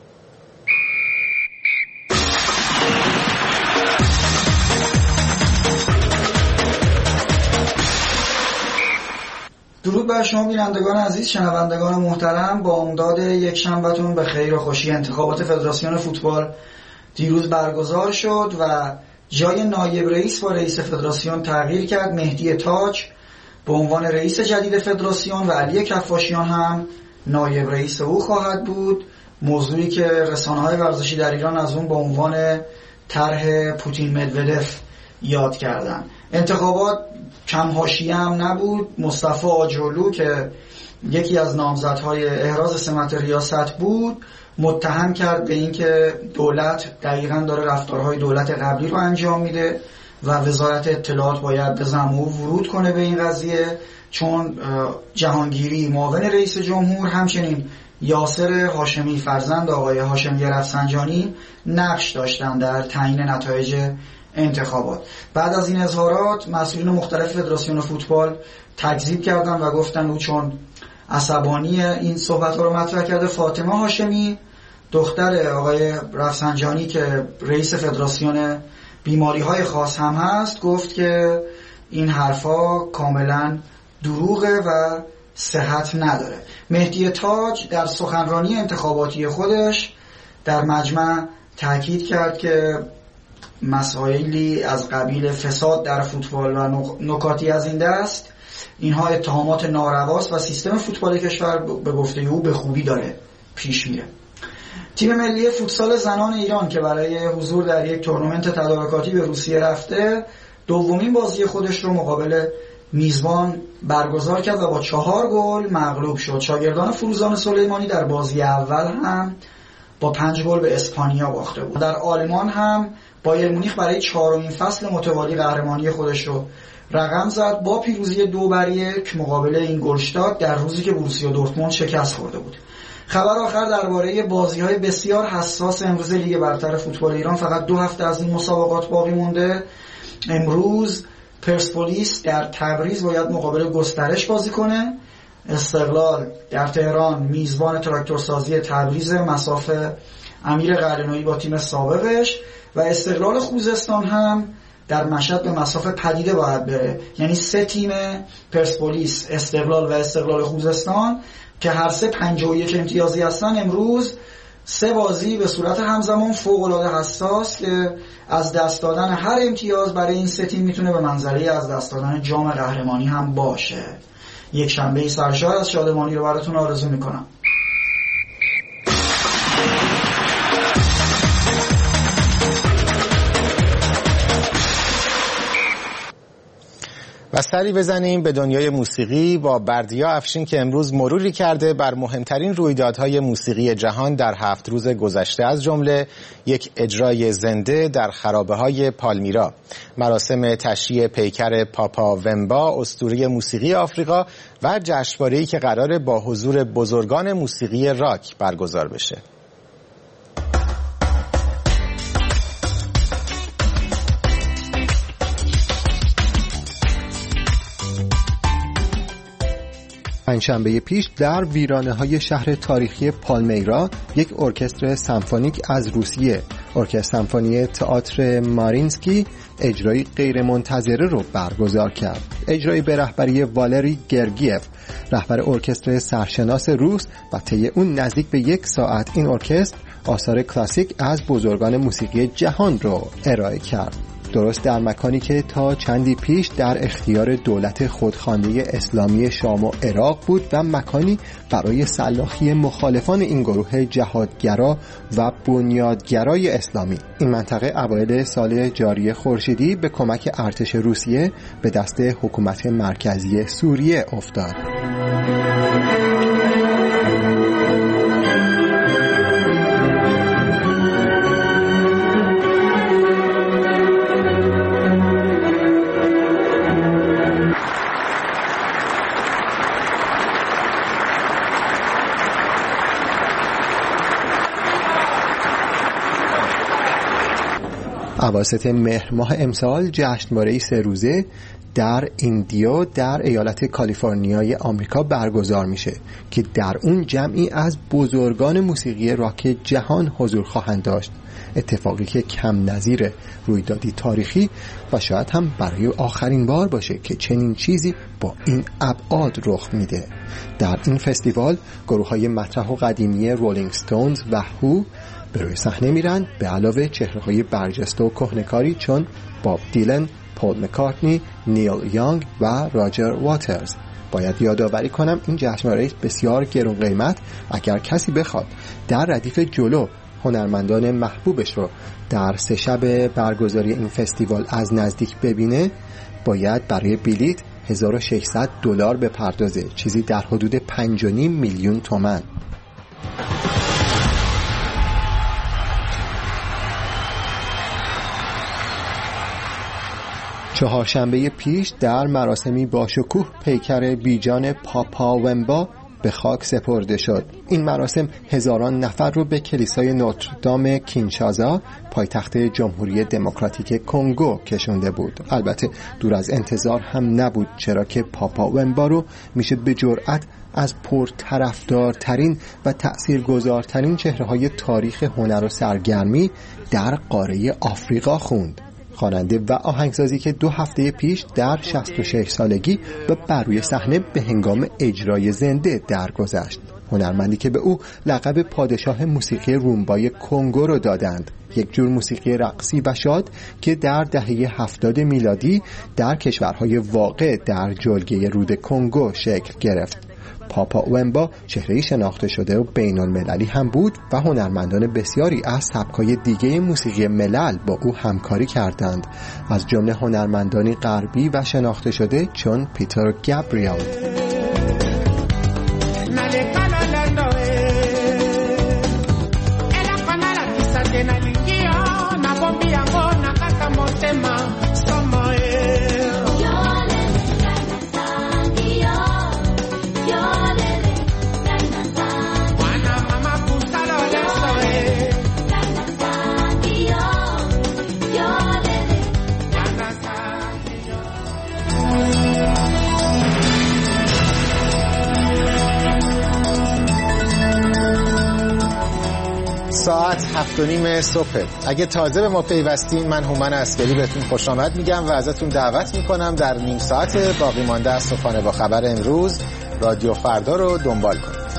درود بر شما بینندگان عزیز، شنوندگان محترم. با امداد یک شنبهتون به خیر و خوشی، انتخابات فدراسیون فوتبال دیروز برگزار شد و جای نایب رئیس با رئیس فدراسیون تغییر کرد. مهدی تاج به عنوان رئیس جدید فدراسیون و علی کفاشیان هم نایب رئیس او خواهد بود. موضوعی که رسانه‌های ورزشی در ایران از اون به عنوان طرح پوتین مدودف یاد کردن. انتخابات کم حاشیه هم نبود. مصطفی آجرلو که یکی از نامزدهای احراز سمت ریاست بود متهم کرد به اینکه دولت دقیقاً داره رفتارهای دولت قبلی رو انجام میده و وزارت اطلاعات باید به زمو ورود کنه به این قضیه، چون جهانگیری معاون رئیس جمهور همچنین یاسر هاشمی فرزند آقای هاشمی رفسنجانی نقش داشتن در تعیین نتایج انتخابات. بعد از این اظهارات مسئولین مختلف فدراسیون فوتبال تکذیب کردن و گفتن او چون عصبانی این صحبت‌ها رو مطرح کرده. فاطمه هاشمی دختر آقای رفسنجانی که رئیس فدراسیون بیماری‌های خاص هم هست گفت که این حرفا کاملا دروغه و صحت نداره. مهدی تاج در سخنرانی انتخاباتی خودش در مجمع تاکید کرد که مسائلی از قبیل فساد در فوتبال و نکاتی از این دست، اینها اتهامات نارواست و سیستم فوتبال کشور به گفته او به خوبی داره پیش میره. تیم ملی فوتسال زنان ایران که برای حضور در یک تورنمنت تدارکاتی به روسیه رفته، دومین بازی خودش رو مقابل میزبان برگزار کرد و با چهار گل مغلوب شد. شاگردان فروزان سلیمانی در بازی اول هم با پنج گل به اسپانیا باخته بود. در آلمان هم بایر مونیخ برای چهارمین فصل متوالی قهرمانی خودش رو رقم زد با پیروزی دو بر یک مقابل اینگولشتات در روزی که بروسیا دورتموند شکست خورده بود. خبر آخر درباره بازی‌های بسیار حساس امروز لیگ برتر فوتبال ایران. فقط دو هفته از این مسابقات باقی مونده. امروز پرسپولیس در تبریز باید مقابل گسترش بازی کنه. استقلال در تهران میزبان تراکتورسازی تبریز مساف امیر قلعه‌نویی با تیم سابقش و استقلال خوزستان هم در مشهد به مساف پدیده باید بره. یعنی سه تیم پرسپولیس، استقلال و استقلال خوزستان که هر سه پنجاه و یک امتیازی هستن، امروز سه بازی به صورت همزمان فوق‌العاده حساس که از دست دادن هر امتیاز برای این سه تیم میتونه به منزله از دست دادن جام قهرمانی هم باشه. یک شنبه سرشار از شادمانی رو براتون آرزو میکنم. و سری بزنیم به دنیای موسیقی با بردیا افشین که امروز مروری کرده بر مهمترین رویدادهای موسیقی جهان در هفت روز گذشته، از جمله یک اجرای زنده در خرابه‌های پالمیرا، مراسم تشییع پیکر پاپا ومبا اسطوره موسیقی آفریقا و جشنواره‌ای که قراره با حضور بزرگان موسیقی راک برگزار بشه. پنجشنبه پیش در ویرانه‌های شهر تاریخی پالمیرا یک ارکستر سمفونیک از روسیه، ارکستر سمفونی تئاتر مارینسکی، اجرای غیرمنتظره رو برگزار کرد. اجرای به رهبری والری گرگیف، رهبر ارکستر سرشناس روس، و طی اون نزدیک به یک ساعت این ارکستر آثار کلاسیک از بزرگان موسیقی جهان رو ارائه کرد. درست در مکانی که تا چندی پیش در اختیار دولت خودخوانده اسلامی شام و عراق بود و مکانی برای سلاخی مخالفان این گروه جهادگرا و بنیادگرای اسلامی. این منطقه اوایل سال جاری خورشیدی به کمک ارتش روسیه به دست حکومت مرکزی سوریه افتاد. اواسط مهر ماه امسال جشنواره سه روزه در ایندیو در ایالت کالیفرنیای آمریکا برگزار میشه که در اون جمعی از بزرگان موسیقی راک جهان حضور خواهند داشت. اتفاقی که کم نظیر رویدادی تاریخی و شاید هم برای آخرین بار باشه که چنین چیزی با این ابعاد رخ میده. در این فستیوال گروه‌های مطرح و قدیمی رولینگ ستونز و هو به روی صحنه میرن، به علاوه چهره‌های برجسته و کهنکاری چون باب دیلن، پول مکارتنی، نیل یانگ و راجر واترز. باید یادآوری کنم این جشنواره بسیار گران قیمت. اگر کسی بخواد در ردیف جلو هنرمندان محبوبش رو در سه شب برگزاری این فستیوال از نزدیک ببینه، باید برای بلیت هزار و ششصد دلار بپردازه، چیزی در حدود پنج و نیم میلیون تومان. چهارشنبه پیش در مراسمی با شکوه پیکر بیجان پاپا ومبا به خاک سپرده شد. این مراسم هزاران نفر رو به کلیسای نوتردام کینشاسا، پایتخت جمهوری دموکراتیک کنگو کشونده بود. البته دور از انتظار هم نبود، چرا که پاپا ومبا رو میشه به جرأت از پرطرفدارترین و تأثیرگذارترین چهره‌های تاریخ هنر و سرگرمی در قاره آفریقا خوند. خواننده و آهنگسازی که دو هفته پیش در شصت و شش سالگی به بروی صحنه به هنگام اجرای زنده درگذشت. هنرمندی که به او لقب پادشاه موسیقی رومبای کنگو رو دادند، یک جور موسیقی رقصی و شاد که در دهه هفتاد میلادی در کشورهای واقع در جلگه رود کنگو شکل گرفت. پاپا ومبا چهره‌ای شناخته شده و بین‌المللی هم بود و هنرمندان بسیاری از سبک‌های دیگه موسیقی ملل با او همکاری کردند، از جمله هنرمندانی غربی و شناخته شده چون پیتر گابریل. ساعت هفت و نیم صبح. اگه تازه به ما پیوستین، من هومن عسکری بهتون خوش آمد میگم و ازتون دعوت میکنم در نیم ساعت باقی مانده از صبحانه با خبر امروز رادیو فردا رو دنبال کنید.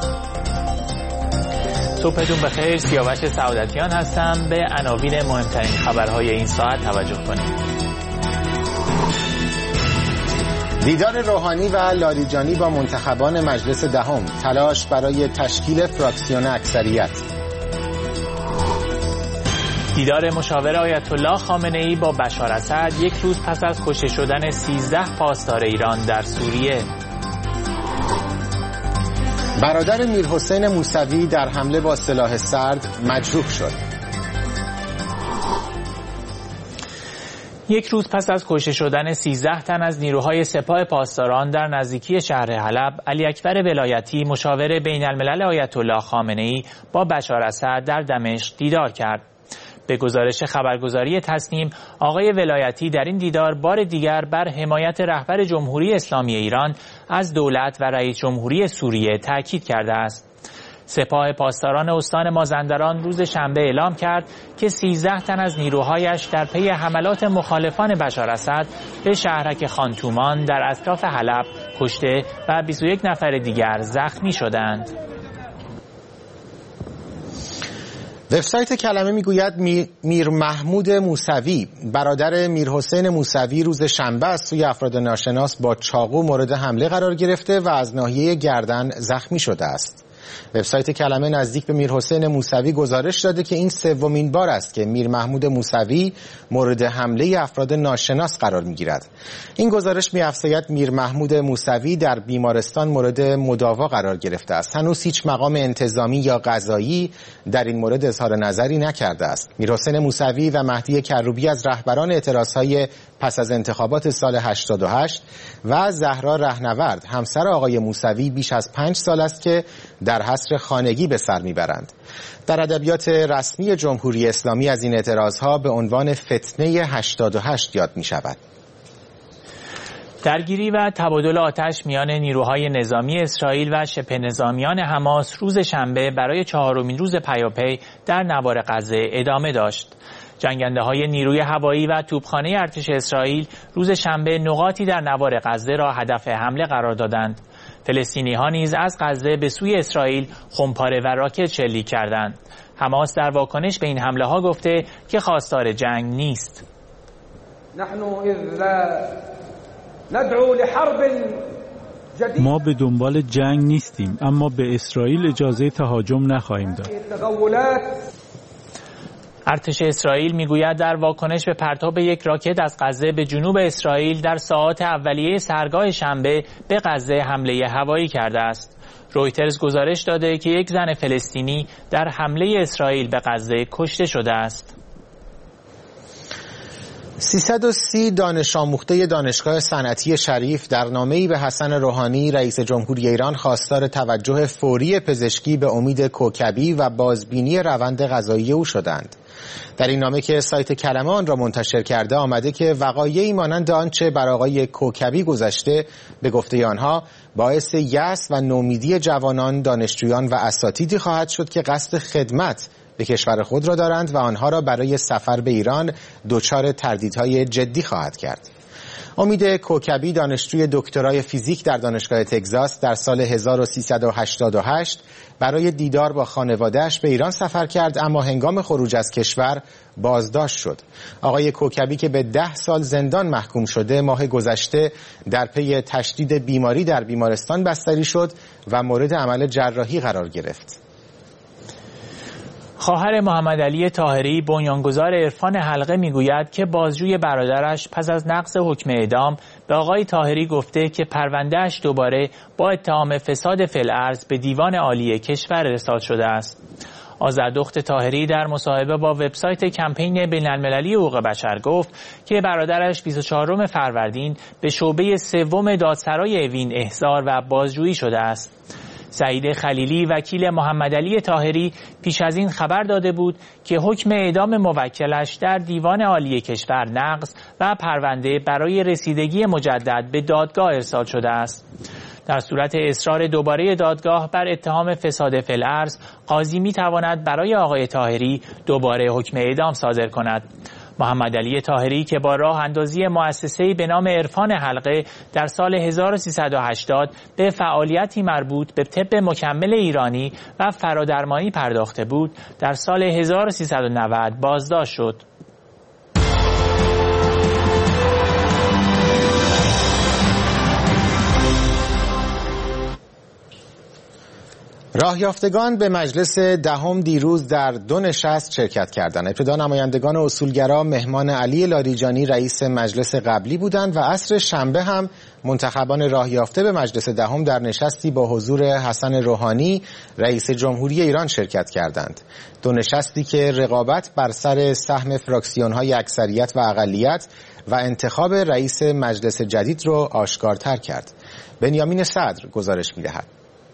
صبحتون بخیر. سیاوش سعادتیان هستم. به عناوین مهمترین خبرهای این ساعت توجه کنید. دیدار روحانی و لاریجانی با منتخبان مجلس دهم، تلاش برای تشکیل فراکسیون اکثریت. دیدار مشاور آیت الله خامنه ای با بشار اسد یک روز پس از کشته شدن سیزده پاسدار ایران در سوریه. برادر میرحسین موسوی در حمله با سلاح سرد مجروح شد. یک روز پس از کشته شدن سیزده تن از نیروهای سپاه پاسداران در نزدیکی شهر حلب، علی اکبر ولایتی مشاور بین الملل آیت الله خامنه ای با بشار اسد در دمشق دیدار کرد. به گزارش خبرگزاری تسنیم، آقای ولایتی در این دیدار بار دیگر بر حمایت رهبر جمهوری اسلامی ایران از دولت و رئیس جمهوری سوریه تاکید کرده است. سپاه پاسداران استان مازندران روز شنبه اعلام کرد که سیزده تن از نیروهایش در پی حملات مخالفان بشار اسد به شهرک خانتومان در اطراف حلب کشته و بیست و یک نفر دیگر زخمی شدند. وبسایت کلمه میگوید میر محمود موسوی، برادر میرحسین موسوی، روز شنبه از سوی افراد ناشناس با چاقو مورد حمله قرار گرفته و از ناحیه گردن زخمی شده است. وبسایت کلمه نزدیک به میرحسین موسوی گزارش داده که این سومین بار است که میر محمود موسوی مورد حمله افراد ناشناس قرار میگیرد. این گزارش می‌افزاید میر محمود موسوی در بیمارستان مورد مداوا قرار گرفته است. هنوز هیچ مقام انتظامی یا قضایی در این مورد اظهار نظری نکرده است. میرحسین موسوی و مهدی کروبی از رهبران اعتراضهای پس از انتخابات سال هشتاد و هشت و زهرا رهنورد، همسر آقای موسوی، بیش از پنج سال است که در حصر خانگی به سر میبرند. در ادبیات رسمی جمهوری اسلامی از این اعتراضها به عنوان فتنه هشتاد و هشت یاد می شود. درگیری و تبادل آتش میان نیروهای نظامی اسرائیل و شبه نظامیان حماس روز شنبه برای چهارمین روز پیاپی در نوار غزه ادامه داشت. جنگنده‌های نیروی هوایی و توپخانه ارتش اسرائیل روز شنبه نقاطی در نوار غزه را هدف حمله قرار دادند. فلسطینی‌ها نیز از غزه به سوی اسرائیل خمپاره و راکت شلیک کردند. حماس در واکنش به این حمله‌ها گفته که خواستار جنگ نیست. ما به دنبال جنگ نیستیم، اما به اسرائیل اجازه تهاجم نخواهیم داد. ارتش اسرائیل میگوید در واکنش به پرتاب یک راکت از غزه به جنوب اسرائیل در ساعات اولیه سحرگاه شنبه به غزه حمله هوایی کرده است. رویترز گزارش داده که یک زن فلسطینی در حمله اسرائیل به غزه کشته شده است. سیصد و سی دانش آموخته دانشگاه صنعتی شریف در نامه‌ای به حسن روحانی رئیس جمهوری ایران خواستار توجه فوری پزشکی به امید کوکبی و بازبینی روند قضایی او شدند. در این نامه که سایت کلمه آن را منتشر کرده آمده که وقایعی مانند آنچه بر آقای کوکبی گذشته به گفته آنها باعث یأس و نومیدی جوانان، دانشجویان و اساتیدی خواهد شد که قصد خدمت به کشور خود را دارند و آنها را برای سفر به ایران دچار تردیدهای جدی خواهد کرد. امید کوکبی دانشجوی دکترای فیزیک در دانشگاه تگزاس در سال هزار و سیصد و هشتاد و هشت برای دیدار با خانواده‌اش به ایران سفر کرد، اما هنگام خروج از کشور بازداشت شد. آقای کوکبی که به ده سال زندان محکوم شده، ماه گذشته در پی تشدید بیماری در بیمارستان بستری شد و مورد عمل جراحی قرار گرفت. خواهر محمد علی طاهری، بنیانگذار عرفان حلقه، میگوید که بازجوی برادرش پس از نقض حکم اعدام به آقای طاهری گفته که پروندهش دوباره با اتهام فساد فی الارض به دیوان عالی کشور ارسال شده است. آذردخت طاهری در مصاحبه با وبسایت کمپین بین‌المللی حقوق بشر گفت که برادرش بیست و چهارم فروردین به شعبه سوم دادسرای اوین احضار و بازجویی شده است. سعید خلیلی، وکیل محمد علی طاهری، پیش از این خبر داده بود که حکم اعدام موکلش در دیوان عالی کشور نقض و پرونده برای رسیدگی مجدد به دادگاه ارسال شده است. در صورت اصرار دوباره دادگاه بر اتهام فساد فی الارض، قاضی می‌تواند برای آقای طاهری دوباره حکم اعدام صادر کند. محمد علی طاهری که با راه اندازی مؤسسه‌ای به نام عرفان حلقه در سال هزار و سیصد و هشتاد به فعالیتی مربوط به طب مکمل ایرانی و فرادرمانی پرداخته بود، در سال هزار و سیصد و نود بازداشت شد. راهیافتگان به مجلس دهم دیروز در دو نشست شرکت کردند. ابتدا نمایندگان اصولگرا مهمان علی لاریجانی رئیس مجلس قبلی بودند و عصر شنبه هم منتخبان راهیافته به مجلس دهم در نشستی با حضور حسن روحانی رئیس جمهوری ایران شرکت کردند. دو نشستی که رقابت بر سر سهم فراکسیون‌های اکثریت و اقلیت و انتخاب رئیس مجلس جدید رو آشکارتر کرد. بنیامین صدر گزارش می‌دهد.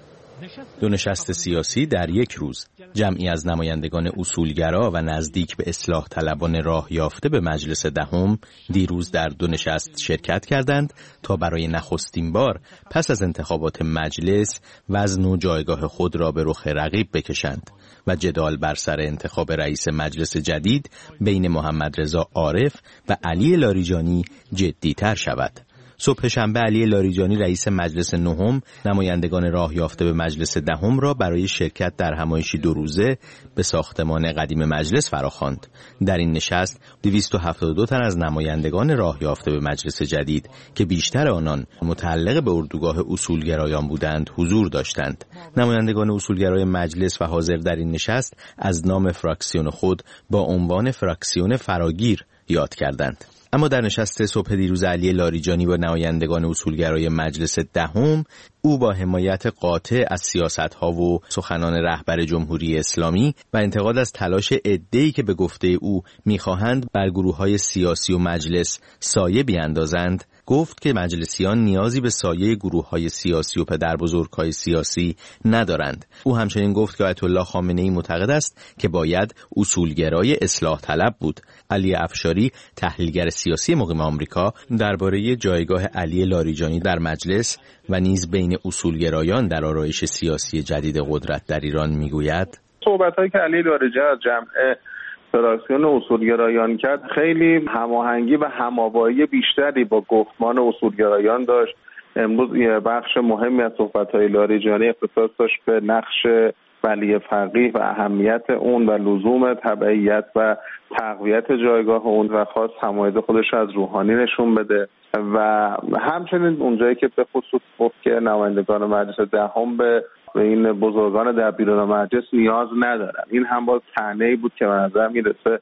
دو نشست سیاسی در یک روز. جمعی از نمایندگان اصولگرا و نزدیک به اصلاح طلبان راه یافته به مجلس دهم دیروز در دو نشست شرکت کردند تا برای نخستین بار پس از انتخابات مجلس وزن و جایگاه خود را به رخ رقیب بکشند و جدال بر سر انتخاب رئیس مجلس جدید بین محمد رضا عارف و علی لاریجانی جدی‌تر شود. صبح شنبه علی لاریجانی رئیس مجلس نهم نمایندگان راه یافته به مجلس دهم را برای شرکت در همایشی دو روزه به ساختمان قدیم مجلس فراخواند. در این نشست دویست و هفتاد و دو تن از نمایندگان راه یافته به مجلس جدید که بیشتر آنان متعلق به اردوگاه اصولگرایان بودند حضور داشتند. نمایندگان اصولگرای مجلس و حاضر در این نشست از نام فراکسیون خود با عنوان فراکسیون فراگیر یاد کردند. اما در نشست صبح دیروز علی لاریجانی با نمایندگان اصولگرای مجلس دهم او با حمایت قاطع از سیاست‌ها و سخنان رهبر جمهوری اسلامی و انتقاد از تلاش عده‌ای که به گفته او می‌خواهند بر گروه‌های سیاسی و مجلس سایه بیاندازند گفت که مجلسیان نیازی به سایه گروه‌های سیاسی و پدربزرگ‌های سیاسی ندارند. او همچنین گفت که آیت الله خامنه‌ای معتقد است که باید اصولگرای اصلاح طلب بود. علی افشاری تحلیلگر سیاسی مقیم آمریکا درباره جایگاه علی لاریجانی در مجلس و نیز بین اصولگرایان در آرایش سیاسی جدید قدرت در ایران میگوید صحبت‌هایی که علی لاریجانی از جمع فراکسیون اصولگرایان کرد خیلی هماهنگی و هم‌آوایی بیشتری با گفتمان اصولگرایان داشت. امروز یه بخش مهمی از صحبت‌های لاریجانی اختصاص داشت به نقش ولی فقیه و اهمیت اون و لزوم تبعیت و تقویت جایگاه اون و خواست حمایت خودش از روحانی نشون بده و همچنین اونجایی که به خصوص گفت که نمایندگان مجلس دهم به این بزرگان در بیرون مجلس نیاز ندارن. این هم باز طعنه‌ای بود که به نظر میرسه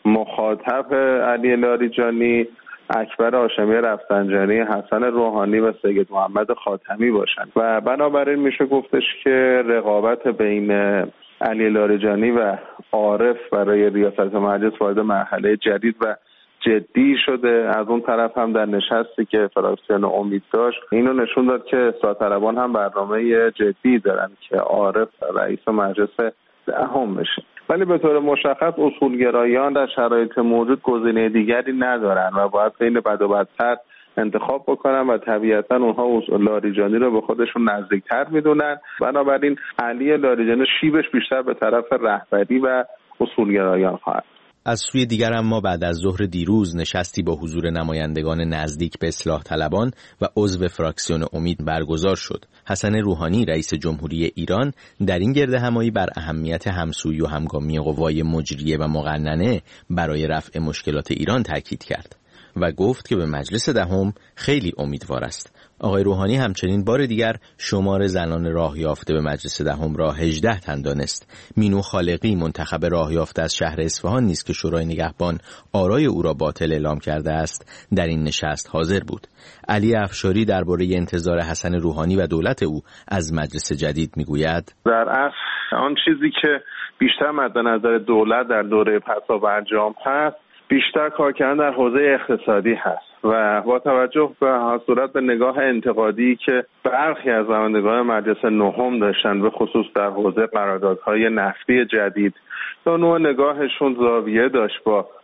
مخاطب علی لاریجانی اکبر هاشمی رفسنجانی، حسن روحانی و سید محمد خاتمی باشند و بنابراین میشه گفتش که رقابت بین علی لاریجانی و عارف برای ریاست مجلس وارد مرحله جدید و جدی شده. از اون طرف هم در نشستی که فراکسیون امید داشت اینو نشون داد که اصلاح طلبان هم برنامه جدی دارن که عارف رئیس مجلس دهم بشه، ولی به طور مشخص اصولگرایان در شرایط موجود گزینه دیگری ندارن و باید بین بد و بدتر انتخاب بکنن و طبیعتا اونها لاریجانی رو به خودشون نزدیکتر میدونن. بنابراین علی لاریجانی شیبش بیشتر به طرف رهبری و اصولگرایان خواهد. از سوی دیگر اما بعد از ظهر دیروز نشستی با حضور نمایندگان نزدیک به اصلاح طلبان و عضو فراکسیون امید برگزار شد. حسن روحانی رئیس جمهوری ایران در این گردهمایی بر اهمیت همسویی و همگامی قوای مجریه و مقننه برای رفع مشکلات ایران تاکید کرد و گفت که به مجلس دهم خیلی امیدوار است. آقای روحانی همچنین بار دیگر شمار زنان راه یافته به مجلس دهم را هجده تن دانست. مینو خالقی منتخب راه یافته از شهر اصفهان نیز که شورای نگهبان آرای او را باطل اعلام کرده است در این نشست حاضر بود. علی افشاری درباره انتظار حسن روحانی و دولت او از مجلس جدید میگوید در اصل آن چیزی که بیشتر مد نظر دولت در دوره پسا برجام هست بیشتر کار کردن در حوزه اقتصادی هست و با توجه به صورت به نگاه انتقادی که برخی از نمایندگان مجلس نهم داشتن به خصوص در حوزه قراردادهای نفتی جدید، تا نوع نگاهشون زاویه داشت با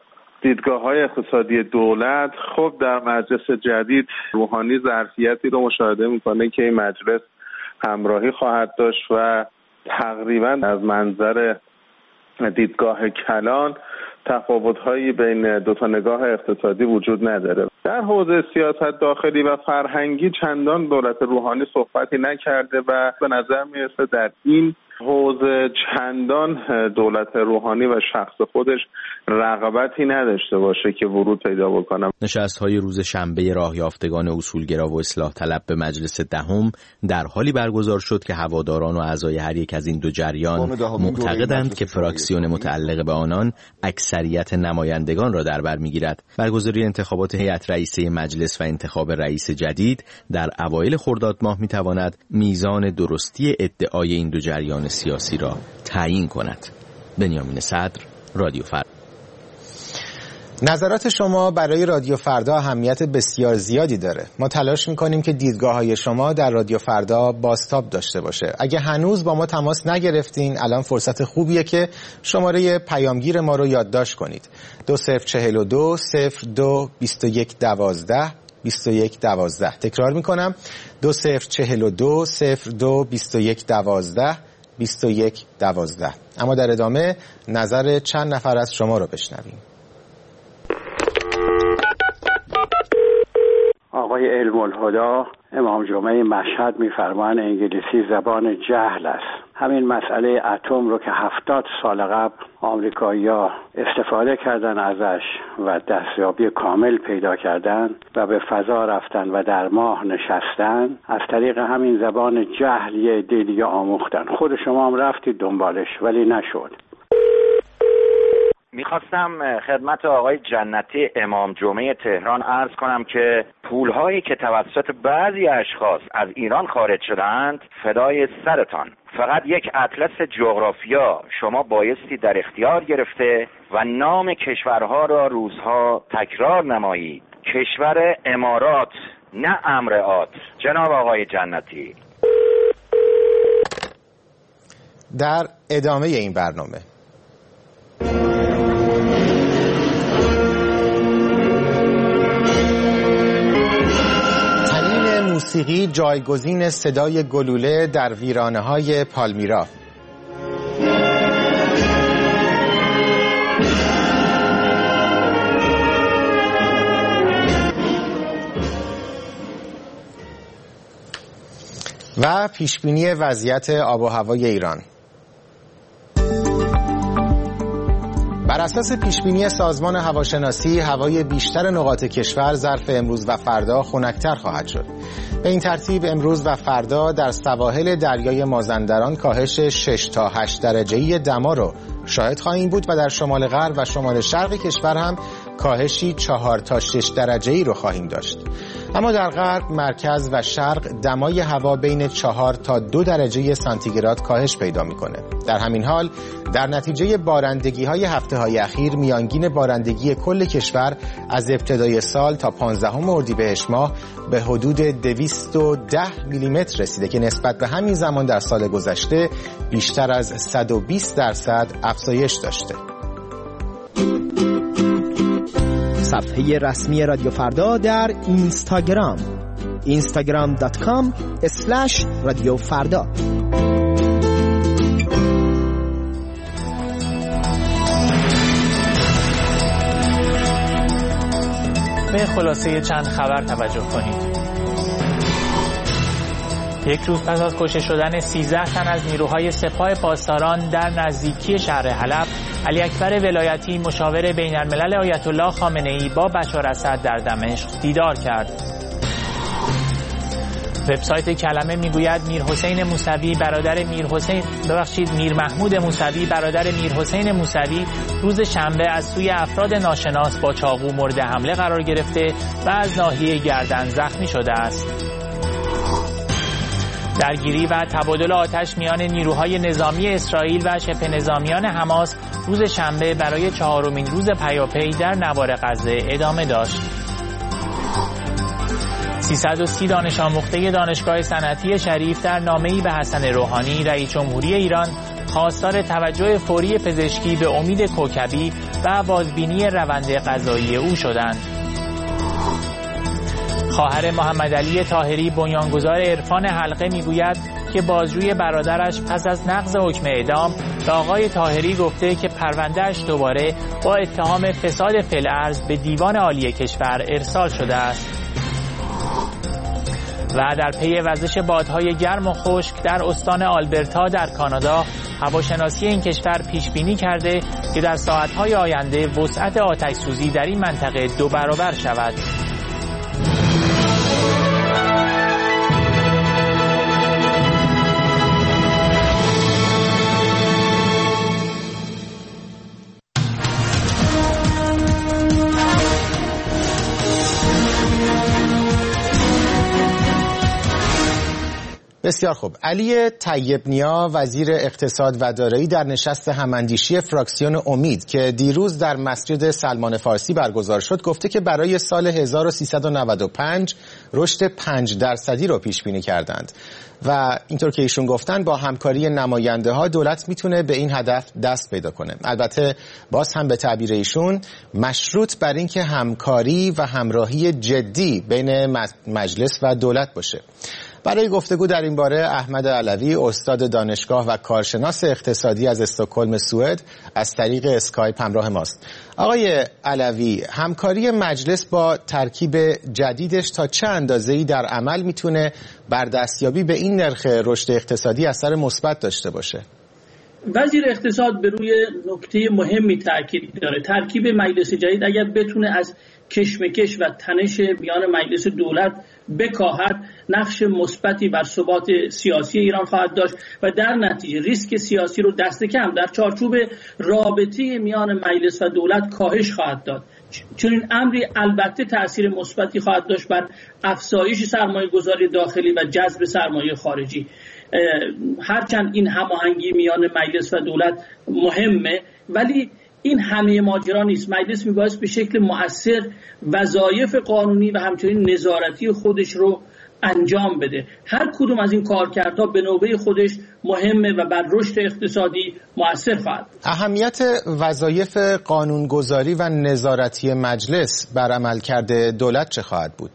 دیدگاه‌های اقتصادی دولت، خب در مجلس جدید روحانی ظرفیتی رو مشاهده می‌کنه که این مجلس همراهی خواهد داشت و تقریبا از منظر دیدگاه کلان تفاوت‌هایی بین دو تا نگاه اقتصادی وجود نداره. در حوزه سیاست داخلی و فرهنگی چندان دولت روحانی صحبتی نکرده و به نظر میرسه در این حوزه چندان دولت روحانی و شخص خودش رغبتی نداشته باشه که ورود پیدا بکنه. نشست‌های روز شنبه راه یافتگان اصولگرا و اصلاح طلب به مجلس دهم در حالی برگزار شد که هواداران و اعضای هر یک از این دو جریان معتقدند که فراکسیون متعلق به آنان اکثریت نمایندگان را در بر می‌گیرد. برگزاری انتخابات هیئت رئیسه مجلس و انتخاب رئیس جدید در اوایل خرداد ماه می‌تواند میزان درستی ادعای این دو جریان سیاسی را تعیین کند. بنیامین صدر، رادیو فردا. نظرات شما برای رادیو فردا اهمیت بسیار زیادی داره. ما تلاش میکنیم که دیدگاه‌های شما در رادیو فردا بازتاب داشته باشه. اگه هنوز با ما تماس نگرفتین، الان فرصت خوبیه که شماره پیامگیر ما رو یادداشت کنید. دو صفر چهل و دو صفر دو بیست و یک دوازده بیست و یک دوازده. تکرار میکنم دو صفر چهل و دو صفر دو بیست و یک دوازده بیست و یک دوازده. اما در ادامه نظر چند نفر از شما رو بشنویم. آقای علم الهدا امام جمعه مشهد می‌فرمایند انگلیسی زبان جهل است. همین مسئله اتم رو که هفتاد سال قبل آمریکایی‌ها استفاده کردن ازش و دستیابی کامل پیدا کردن و به فضا رفتن و در ماه نشستن، از طریق همین زبان جهل یه عده دیگه آموختن. خود شما هم رفتید دنبالش ولی نشد. میخواستم خدمت آقای جنتی امام جمعه تهران عرض کنم که پولهایی که توسط بعضی اشخاص از ایران خارج شدند فدای سرتان. فقط یک اطلس جغرافیا شما بایستی در اختیار گرفته و نام کشورها را روزها تکرار نمایید. کشور امارات نه امرات. جناب آقای جنتی. در ادامه این برنامه موسیقی جایگزین صدای گلوله در ویرانه‌های پالمیرا. و پیشبینی وضعیت آب و هوای ایران. بر اساس پیشبینی سازمان هواشناسی، هوای بیشتر نقاط کشور ظرف امروز و فردا خنک‌تر خواهد شد. به این ترتیب امروز و فردا در سواحل دریای مازندران کاهش شش تا هشت درجه‌ای دما رو شاهد خواهیم بود و در شمال غرب و شمال شرق کشور هم کاهشی چهار تا شش درجه‌ای رو خواهیم داشت. اما در غرب، مرکز و شرق دمای هوا بین چهار تا دو درجه سانتیگراد کاهش پیدا می‌کنه. در همین حال در نتیجه بارندگی‌های هفته‌های اخیر میانگین بارندگی کل کشور از ابتدای سال تا پانزدهم اردیبهشت ماه به حدود دویست و ده میلیمتر رسیده که نسبت به همین زمان در سال گذشته بیشتر از صد و بیست درصد افزایش داشته. صفحه رسمی رادیو فردا در اینستاگرام اینستاگرام دات کام اسلش رادیو فردا. به خلاصه چند خبر توجه کنید. یک روز پس از کشته شدن سیزده تن از نیروهای سپاه پاسداران در نزدیکی شهر حلب، علی اکبر ولایتی مشاور بین الملل آیت الله خامنه ای با بشار اسد در دمشق دیدار کرد. وبسایت کلمه میگوید میر حسین موسوی برادر میر حسین ببخشید میر محمود موسوی برادر میر حسین موسوی روز شنبه از سوی افراد ناشناس با چاقو مورد حمله قرار گرفته و از ناحیه گردن زخمی شده است. درگیری و تبادل آتش میان نیروهای نظامی اسرائیل و شبه نظامیان حماس روز شنبه برای چهارمین روز پیاپی در نوار غزه ادامه داشت. سیصد و سی دانش آموخته دانشگاه صنعتی شریف در نامه‌ای به حسن روحانی رئیس جمهوری ایران خواستار توجه فوری پزشکی به امید کوکبی و بازبینی روند قضایی او شدند. خواهر محمد علی طاهری بنیانگذار عرفان حلقه میگوید که بازجوی برادرش پس از نقض حکم اعدام به آقای طاهری گفته که پروندهش دوباره با اتهام فساد فی‌الارض به دیوان عالی کشور ارسال شده است. و در پی وزش بادهای گرم و خشک در استان آلبرتا در کانادا، هواشناسی این کشور پیش بینی کرده که در ساعت‌های آینده وسعت آتش‌سوزی در این منطقه دو برابر شود. بسیار خوب. علی طیب‌نیا وزیر اقتصاد و دارایی در نشست هماندیشی فراکسیون امید که دیروز در مسجد سلمان فارسی برگزار شد گفته که برای سال هزار و سیصد و نود و پنج رشد پنج درصدی رو پیش بینی کردند و اینطور که ایشون گفتن با همکاری نماینده ها دولت میتونه به این هدف دست پیدا کنه. البته باز هم به تعبیر ایشون مشروط بر این که همکاری و همراهی جدی بین مجلس و دولت باشه. برای گفتگو در این باره احمد علوی استاد دانشگاه و کارشناس اقتصادی از استکهلم سوئد از طریق اسکایپ همراه ماست. آقای علوی، همکاری مجلس با ترکیب جدیدش تا چه اندازه‌ای در عمل میتونه بر دستیابی به این نرخ رشد اقتصادی اثر مثبت داشته باشه؟ وزیر اقتصاد به روی نکته مهمی تاکید داره. ترکیب مجلس جدید اگر بتونه از کشمکش و تنش میان مجلس دولت بکاهد، نقش مثبتی بر ثبات سیاسی ایران خواهد داشت و در نتیجه ریسک سیاسی رو دست کم در چارچوب رابطه میان مجلس و دولت کاهش خواهد داد. چون این امری البته تأثیر مثبتی خواهد داشت بر افزایش سرمایه گذاری داخلی و جذب سرمایه خارجی. هرچند این هماهنگی میان مجلس و دولت مهمه، ولی این همه ماجرا نیست. مجلس میبایست به شکل مؤثر وظایف قانونی و همچنین نظارتی خودش رو انجام بده. هر کدوم از این کارکردها به نوبه خودش مهمه و بر رشد اقتصادی مؤثر خواهد. اهمیت وظایف قانونگذاری و نظارتی مجلس بر عملکرد دولت چه خواهد بود؟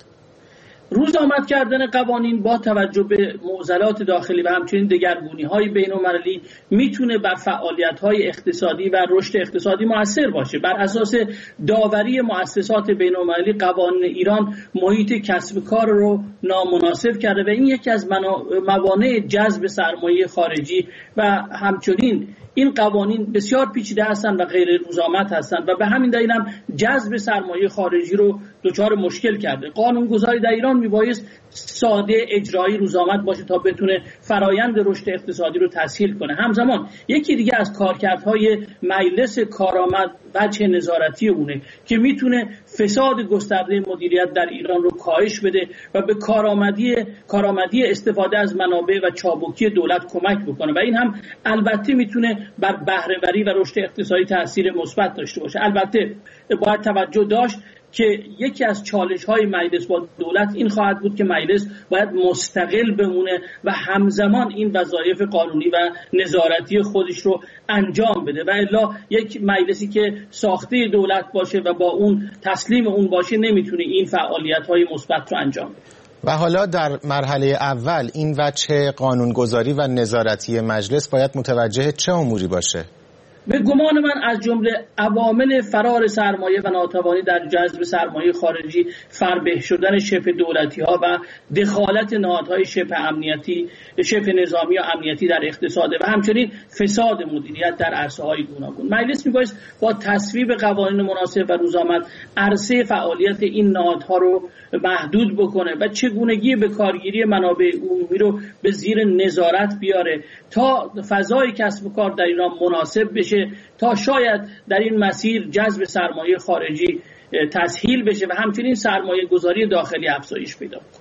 روز آمد کردن قوانین با توجه به معضلات داخلی و همچنین دگرگونی‌های بین‌المللی میتونه بر فعالیت‌های اقتصادی و رشد اقتصادی مؤثر باشه. بر اساس داوری مؤسسات بین‌المللی قوانین ایران محیط کسب کار رو نامناسب کرده و این یکی از موانع جذب سرمایه خارجی و همچنین این قوانین بسیار پیچیده هستند و غیر روزآمد هستند و به همین دلیل هم جذب سرمایه خارجی رو دچار مشکل کرده. قانونگذاری در ایران میبایست ساده، اجرایی، روزآمد باشه تا بتونه فرایند رشد اقتصادی رو تسهیل کنه. همزمان یکی دیگه از کارکردهای مجلس کارآمد وجه نظارتی اونه که میتونه فساد گسترده مدیریت در ایران رو کاهش بده و به کارآمدی کارآمدی استفاده از منابع و چابکی دولت کمک بکنه و این هم البته میتونه بر بهره‌وری و رشد اقتصادی تاثیر مثبت داشته باشه. البته باید توجه داشت که یکی از چالش‌های مجلس با دولت این خواهد بود که مجلس باید مستقل بمونه و همزمان این وظایف قانونی و نظارتی خودش رو انجام بده و الا یک مجلسی که ساخته دولت باشه و با اون تسلیم اون باشه نمیتونه این فعالیت‌های مثبت رو انجام بده. و حالا در مرحله اول این وجه قانونگذاری و نظارتی مجلس باید متوجه چه اموری باشه؟ به گمان من از جمله عوامل فرار سرمایه و ناتوانی در جذب سرمایه خارجی، فربه شدن شبه دولتی ها و دخالت نهادهای شبه امنیتی، شبه نظامی و امنیتی در اقتصاد و همچنین فساد مدیریت در عرصه‌های گوناگون. مجلس میبایست با تصویب قوانین مناسب و روزآمد عرصه فعالیت این نهادها رو محدود بکنه و چگونگی به کارگیری منابع عمومی رو به زیر نظارت بیاره تا فضای کسب و کار در ایران مناسب بشه، تا شاید در این مسیر جذب سرمایه خارجی تسهیل بشه و همچنین سرمایه گذاری داخلی افزایش پیدا کنه.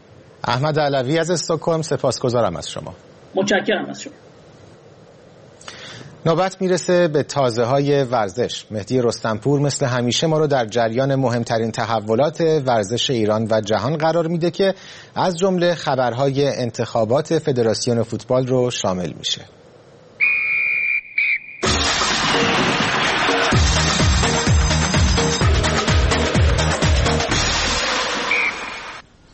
احمد علوی از استکهلم، سپاسگزارم از شما. متشکرم از شما. نوبت میرسه به تازه های ورزش. مهدی رستمپور مثل همیشه ما رو در جریان مهمترین تحولات ورزش ایران و جهان قرار میده که از جمله خبرهای انتخابات فدراسیون فوتبال رو شامل میشه.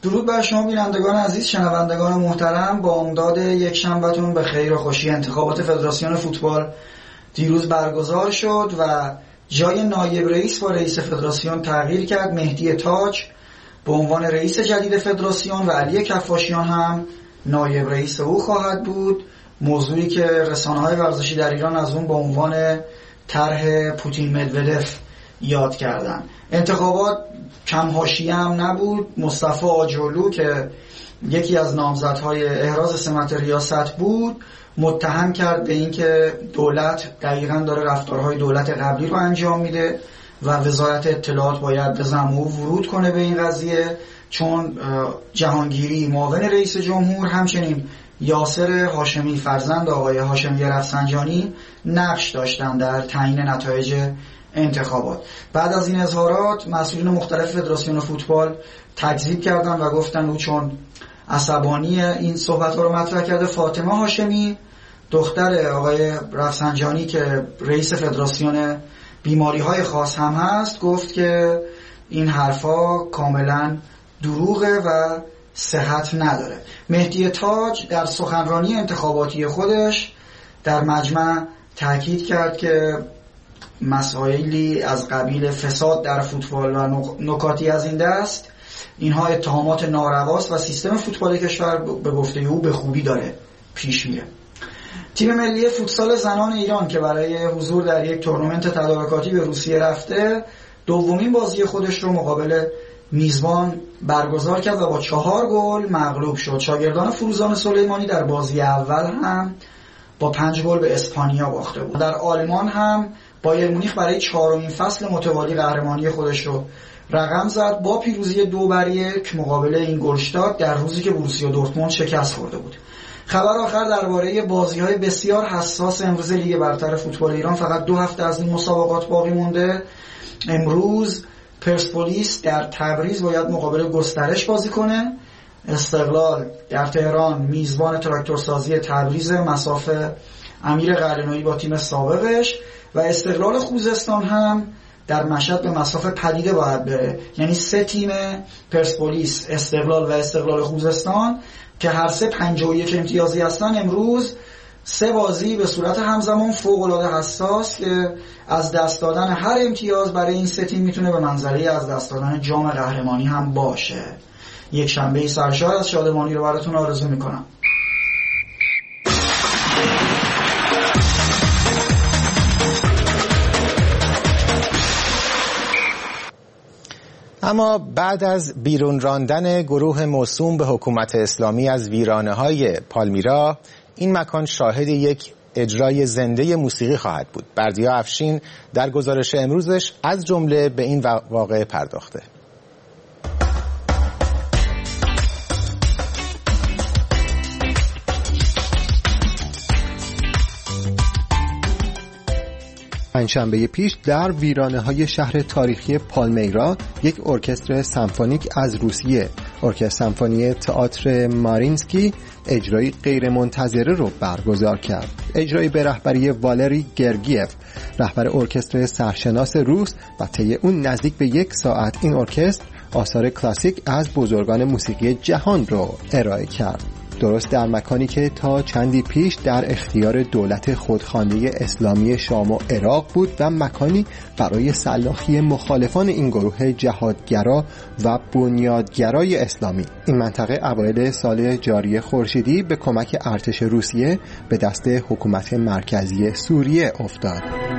درود بر شما بینندگان عزیز، شنوندگان محترم. با امداد یک شنبهتون به خیر و خوشی. انتخابات فدراسیون فوتبال دیروز برگزار شد و جای نایب رئیس با رئیس فدراسیون تغییر کرد. مهدی تاج به عنوان رئیس جدید فدراسیون و علی کفاشیان هم نایب رئیس او خواهد بود. موضوعی که رسانه‌های ورزشی در ایران از اون به عنوان طرح پوتین مدودف یاد کردن. انتخابات کم حاشیه هم نبود. مصطفی آجرلو که یکی از نامزدهای احراز سمت ریاست بود متهم کرد به اینکه دولت دقیقاً داره رفتارهای دولت قبلی رو انجام میده و وزارت اطلاعات باید به زمو ورود کنه به این قضیه، چون جهانگیری معاون رئیس جمهور همچنین یاسر هاشمی فرزند آقای هاشمی رفسنجانی نقش داشتن در تعیین نتایج انتخابات. بعد از این اظهارات مسئولین مختلف فدراسیون فوتبال تکذیب کردن و گفتن او چون عصبانی این صحبت‌ها رو مطرح کرده. فاطمه هاشمی دختر آقای رفسنجانی که رئیس فدراسیون بیماری‌های خاص هم هست گفت که این حرفا کاملا دروغه و صحت نداره. مهدی تاج در سخنرانی انتخاباتی خودش در مجمع تاکید کرد که مسائلی از قبیل فساد در فوتبال و نکاتی از این دست، اینها اتهامات نارواست و سیستم فوتبال کشور به گفته او به خوبی داره پیش میره. تیم ملی فوتسال زنان ایران که برای حضور در یک تورنمنت تدارکاتی به روسیه رفته دومین بازی خودش رو مقابل میزبان برگزار کرد و با چهار گل مغلوب شد. شاگردان فروزان سلیمانی در بازی اول هم با پنج گل به اسپانیا باخته بود. در آلمان هم بایر مونیخ برای چهارمین فصل متوالی قهرمانی خودش رو رقم زد با پیروزی دو بر یک مقابل اینگولشتات در روزی که بروسیا دورتموند شکست خورده بود. خبر آخر درباره بازی‌های بسیار حساس امروز لیگ برتر فوتبال ایران. فقط دو هفته از این مسابقات باقی مونده. امروز پرسپولیس در تبریز باید مقابل گسترش بازی کنه. استقلال در تهران میزبان تراکتورسازی تبریز مصاف امیر قلعه‌نویی با تیم سابقش و استقلال خوزستان هم در مشهد به مصاف پدیده باید بره. یعنی سه تیم پرسپولیس، استقلال و استقلال خوزستان که هر سه پنجاه و یک امتیازی هستن امروز سه بازی به صورت همزمان فوق‌العاده حساس که از دست دادن هر امتیاز برای این سه تیم میتونه به منزله از دست دادن جام قهرمانی هم باشه. یک شنبه سرشار از شادمانی رو براتون آرزو میکنم. اما بعد از بیرون راندن گروه موسوم به حکومت اسلامی از ویرانه‌های پالمیرا، این مکان شاهد یک اجرای زنده موسیقی خواهد بود. بردیا افشین در گزارش امروزش از جمله به این واقعه پرداخته. پنجشنبه پیش در ویرانه‌های شهر تاریخی پالمیرا یک ارکستر سمفونیک از روسیه، ارکستر سمفونی تئاتر مارینسکی، اجرای غیرمنتظره رو برگزار کرد. اجرای به رهبری والری گرگیف، رهبر ارکستر سرشناس روس، و طی اون نزدیک به یک ساعت این ارکستر آثار کلاسیک از بزرگان موسیقی جهان رو ارائه کرد. درست در مکانی که تا چندی پیش در اختیار دولت خودخوانده اسلامی شام و عراق بود و مکانی برای سلاخی مخالفان این گروه جهادگرا و بنیادگرای اسلامی. این منطقه اوایل سال جاری خورشیدی به کمک ارتش روسیه به دست حکومت مرکزی سوریه افتاد.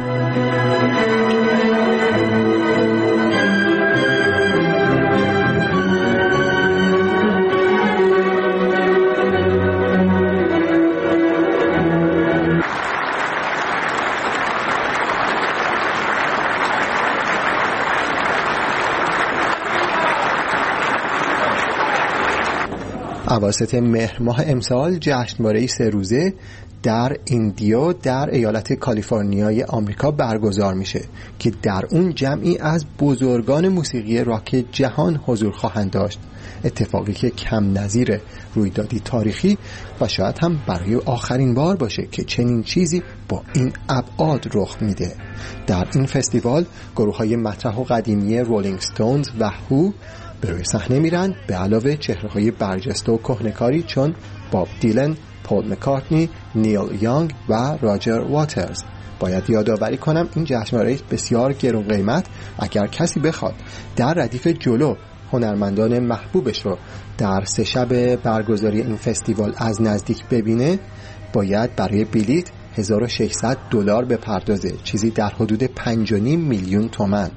اواسط مهر ماه امسال جشنواره سه روزه در ایندیو در ایالت کالیفرنیای آمریکا برگزار میشه که در اون جمعی از بزرگان موسیقی راک جهان حضور خواهند داشت. اتفاقی که کم نظیر رویدادی تاریخی و شاید هم برای آخرین بار باشه که چنین چیزی با این ابعاد رخ میده. در این فستیوال گروه‌های مطرح و قدیمی رولینگ ستونز و هو، به روی صحنه میرن، به علاوه چهره‌های برجسته و کهنه‌کاری چون باب دیلن، پول مکارتنی، نیل یانگ و راجر واترز. باید یادآوری کنم این جشنواره بسیار گران قیمت اگر کسی بخواد در ردیف جلو هنرمندان محبوبش رو در سه شب برگزاری این فستیوال از نزدیک ببینه، باید برای بلیت هزار و ششصد دلار بپردازه، چیزی در حدود پنج و نیم میلیون تومان.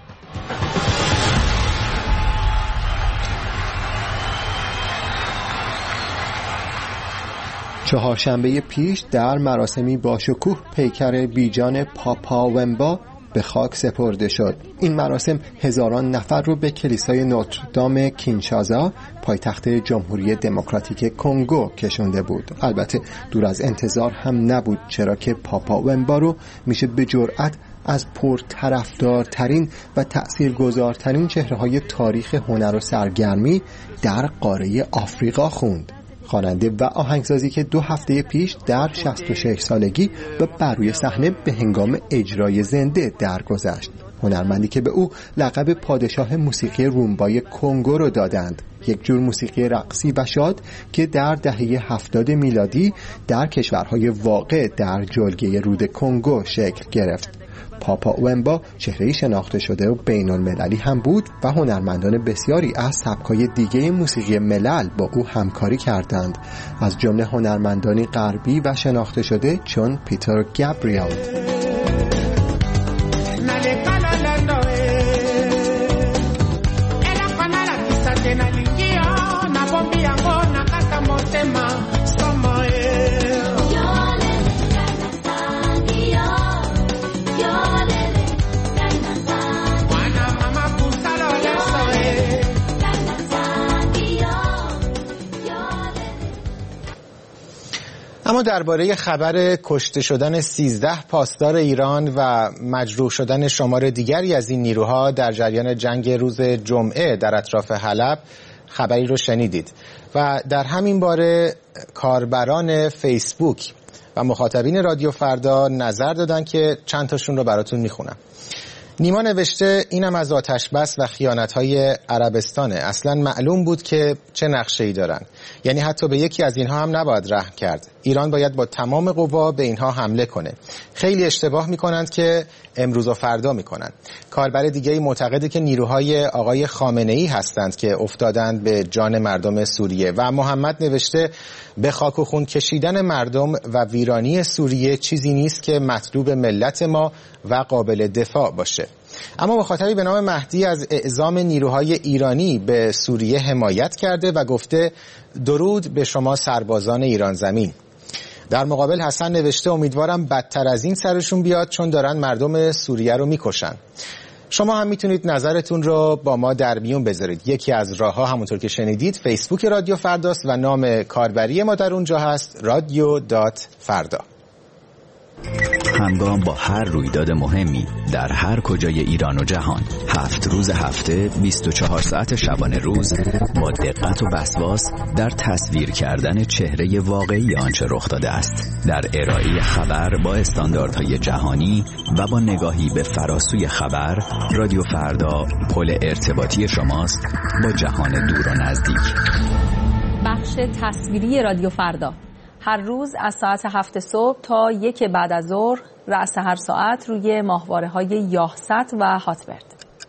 چهارشنبه پیش در مراسمی باشکوه پیکر بیجان پاپا ومبا به خاک سپرده شد. این مراسم هزاران نفر رو به کلیسای نوتردام کینشاسا، پایتخت جمهوری دموکراتیک کنگو کشونده بود. البته دور از انتظار هم نبود، چرا که پاپا ومبا رو میشه به جرأت از پرطرفدارترین و تأثیرگذارترین چهره‌های تاریخ هنر و سرگرمی در قاره آفریقا خوند. خواننده و آهنگسازی که دو هفته پیش در شصت و شش سالگی به بروی صحنه به هنگام اجرای زنده درگذشت. هنرمندی که به او لقب پادشاه موسیقی رومبای کنگو رو دادند، یک جور موسیقی رقصی و شاد که در دهه هفتاد میلادی در کشورهای واقع در جلگه رود کنگو شکل گرفت. پاپا ومبا چهره‌ای شناخته شده و بین المللی هم بود و هنرمندان بسیاری از سبک‌های دیگه موسیقی ملل با او همکاری کردند، از جمله هنرمندانی غربی و شناخته شده چون پیتر گابریل. اما درباره خبر کشته شدن سیزده پاسدار ایران و مجروح شدن شمار دیگری از این نیروها در جریان جنگ روز جمعه در اطراف حلب خبری رو شنیدید و در همین باره کاربران فیسبوک و مخاطبین رادیو فردا نظر دادن که چند تاشون رو براتون میخونم. نیما نوشته اینم از آتش بس و خیانت‌های عربستانه. اصلا معلوم بود که چه نقشه‌ای دارن. یعنی حتی به یکی از اینها هم نباید رحم کرد. ایران باید با تمام قوا به اینها حمله کنه. خیلی اشتباه میکنند که امروز و فردا میکنن. کاربر دیگه‌ای معتقده که نیروهای آقای خامنه‌ای هستند که افتادند به جان مردم سوریه و محمد نوشته به خاک و خون کشیدن مردم و ویرانی سوریه چیزی نیست که مطلوب ملت ما و قابل دفاع باشه. اما مخاطبی به نام مهدی از اعزام نیروهای ایرانی به سوریه حمایت کرده و گفته درود به شما سربازان ایران زمین. در مقابل حسن نوشته امیدوارم بدتر از این سرشون بیاد چون دارن مردم سوریه رو میکشن. شما هم میتونید نظرتون رو با ما در میون بذارید. یکی از راه‌ها همونطور که شنیدید فیسبوک رادیو فرداست و نام کاربری ما در اونجا هست رادیو دات فردا. همگام با هر رویداد مهمی در هر کجای ایران و جهان، هفت روز هفته، بیست و چهار ساعت شبانه روز، با دقت و وسواس در تصویر کردن چهره واقعی آنچه رخ داده است، در ارائه خبر با استانداردهای جهانی و با نگاهی به فراسوی خبر. رادیو فردا پل ارتباطی شماست با جهان دور و نزدیک. بخش تصویری رادیو فردا هر روز از ساعت هفت صبح تا یک بعد از ظهر، رأس هر ساعت روی ماهواره‌های یاهست و هاتبرد.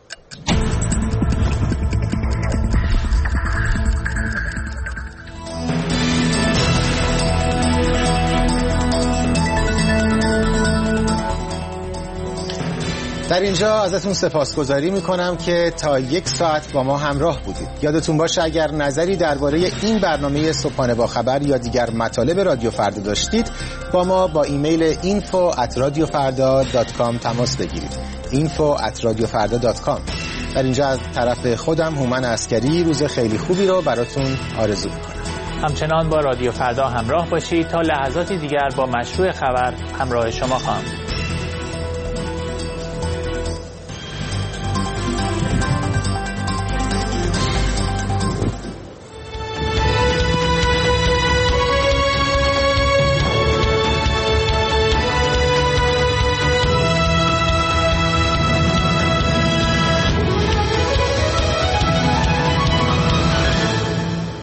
در اینجا ازتون سپاسگزاری میکنم که تا یک ساعت با ما همراه بودید. یادتون باشه اگر نظری درباره این برنامه صبحانه با خبر یا دیگر مطالب رادیو فردا داشتید با ما با ایمیل اینفو ات رادیو فردا دات کام تماس بگیرید. اینفو ات رادیو فردا دات کام. در اینجا از طرف خودم هومن عسکری روز خیلی خوبی رو براتون آرزو میکنم. همچنان با رادیو فردا همراه باشید تا لحظاتی دیگر با مشروع خبر همراه شما خواهم.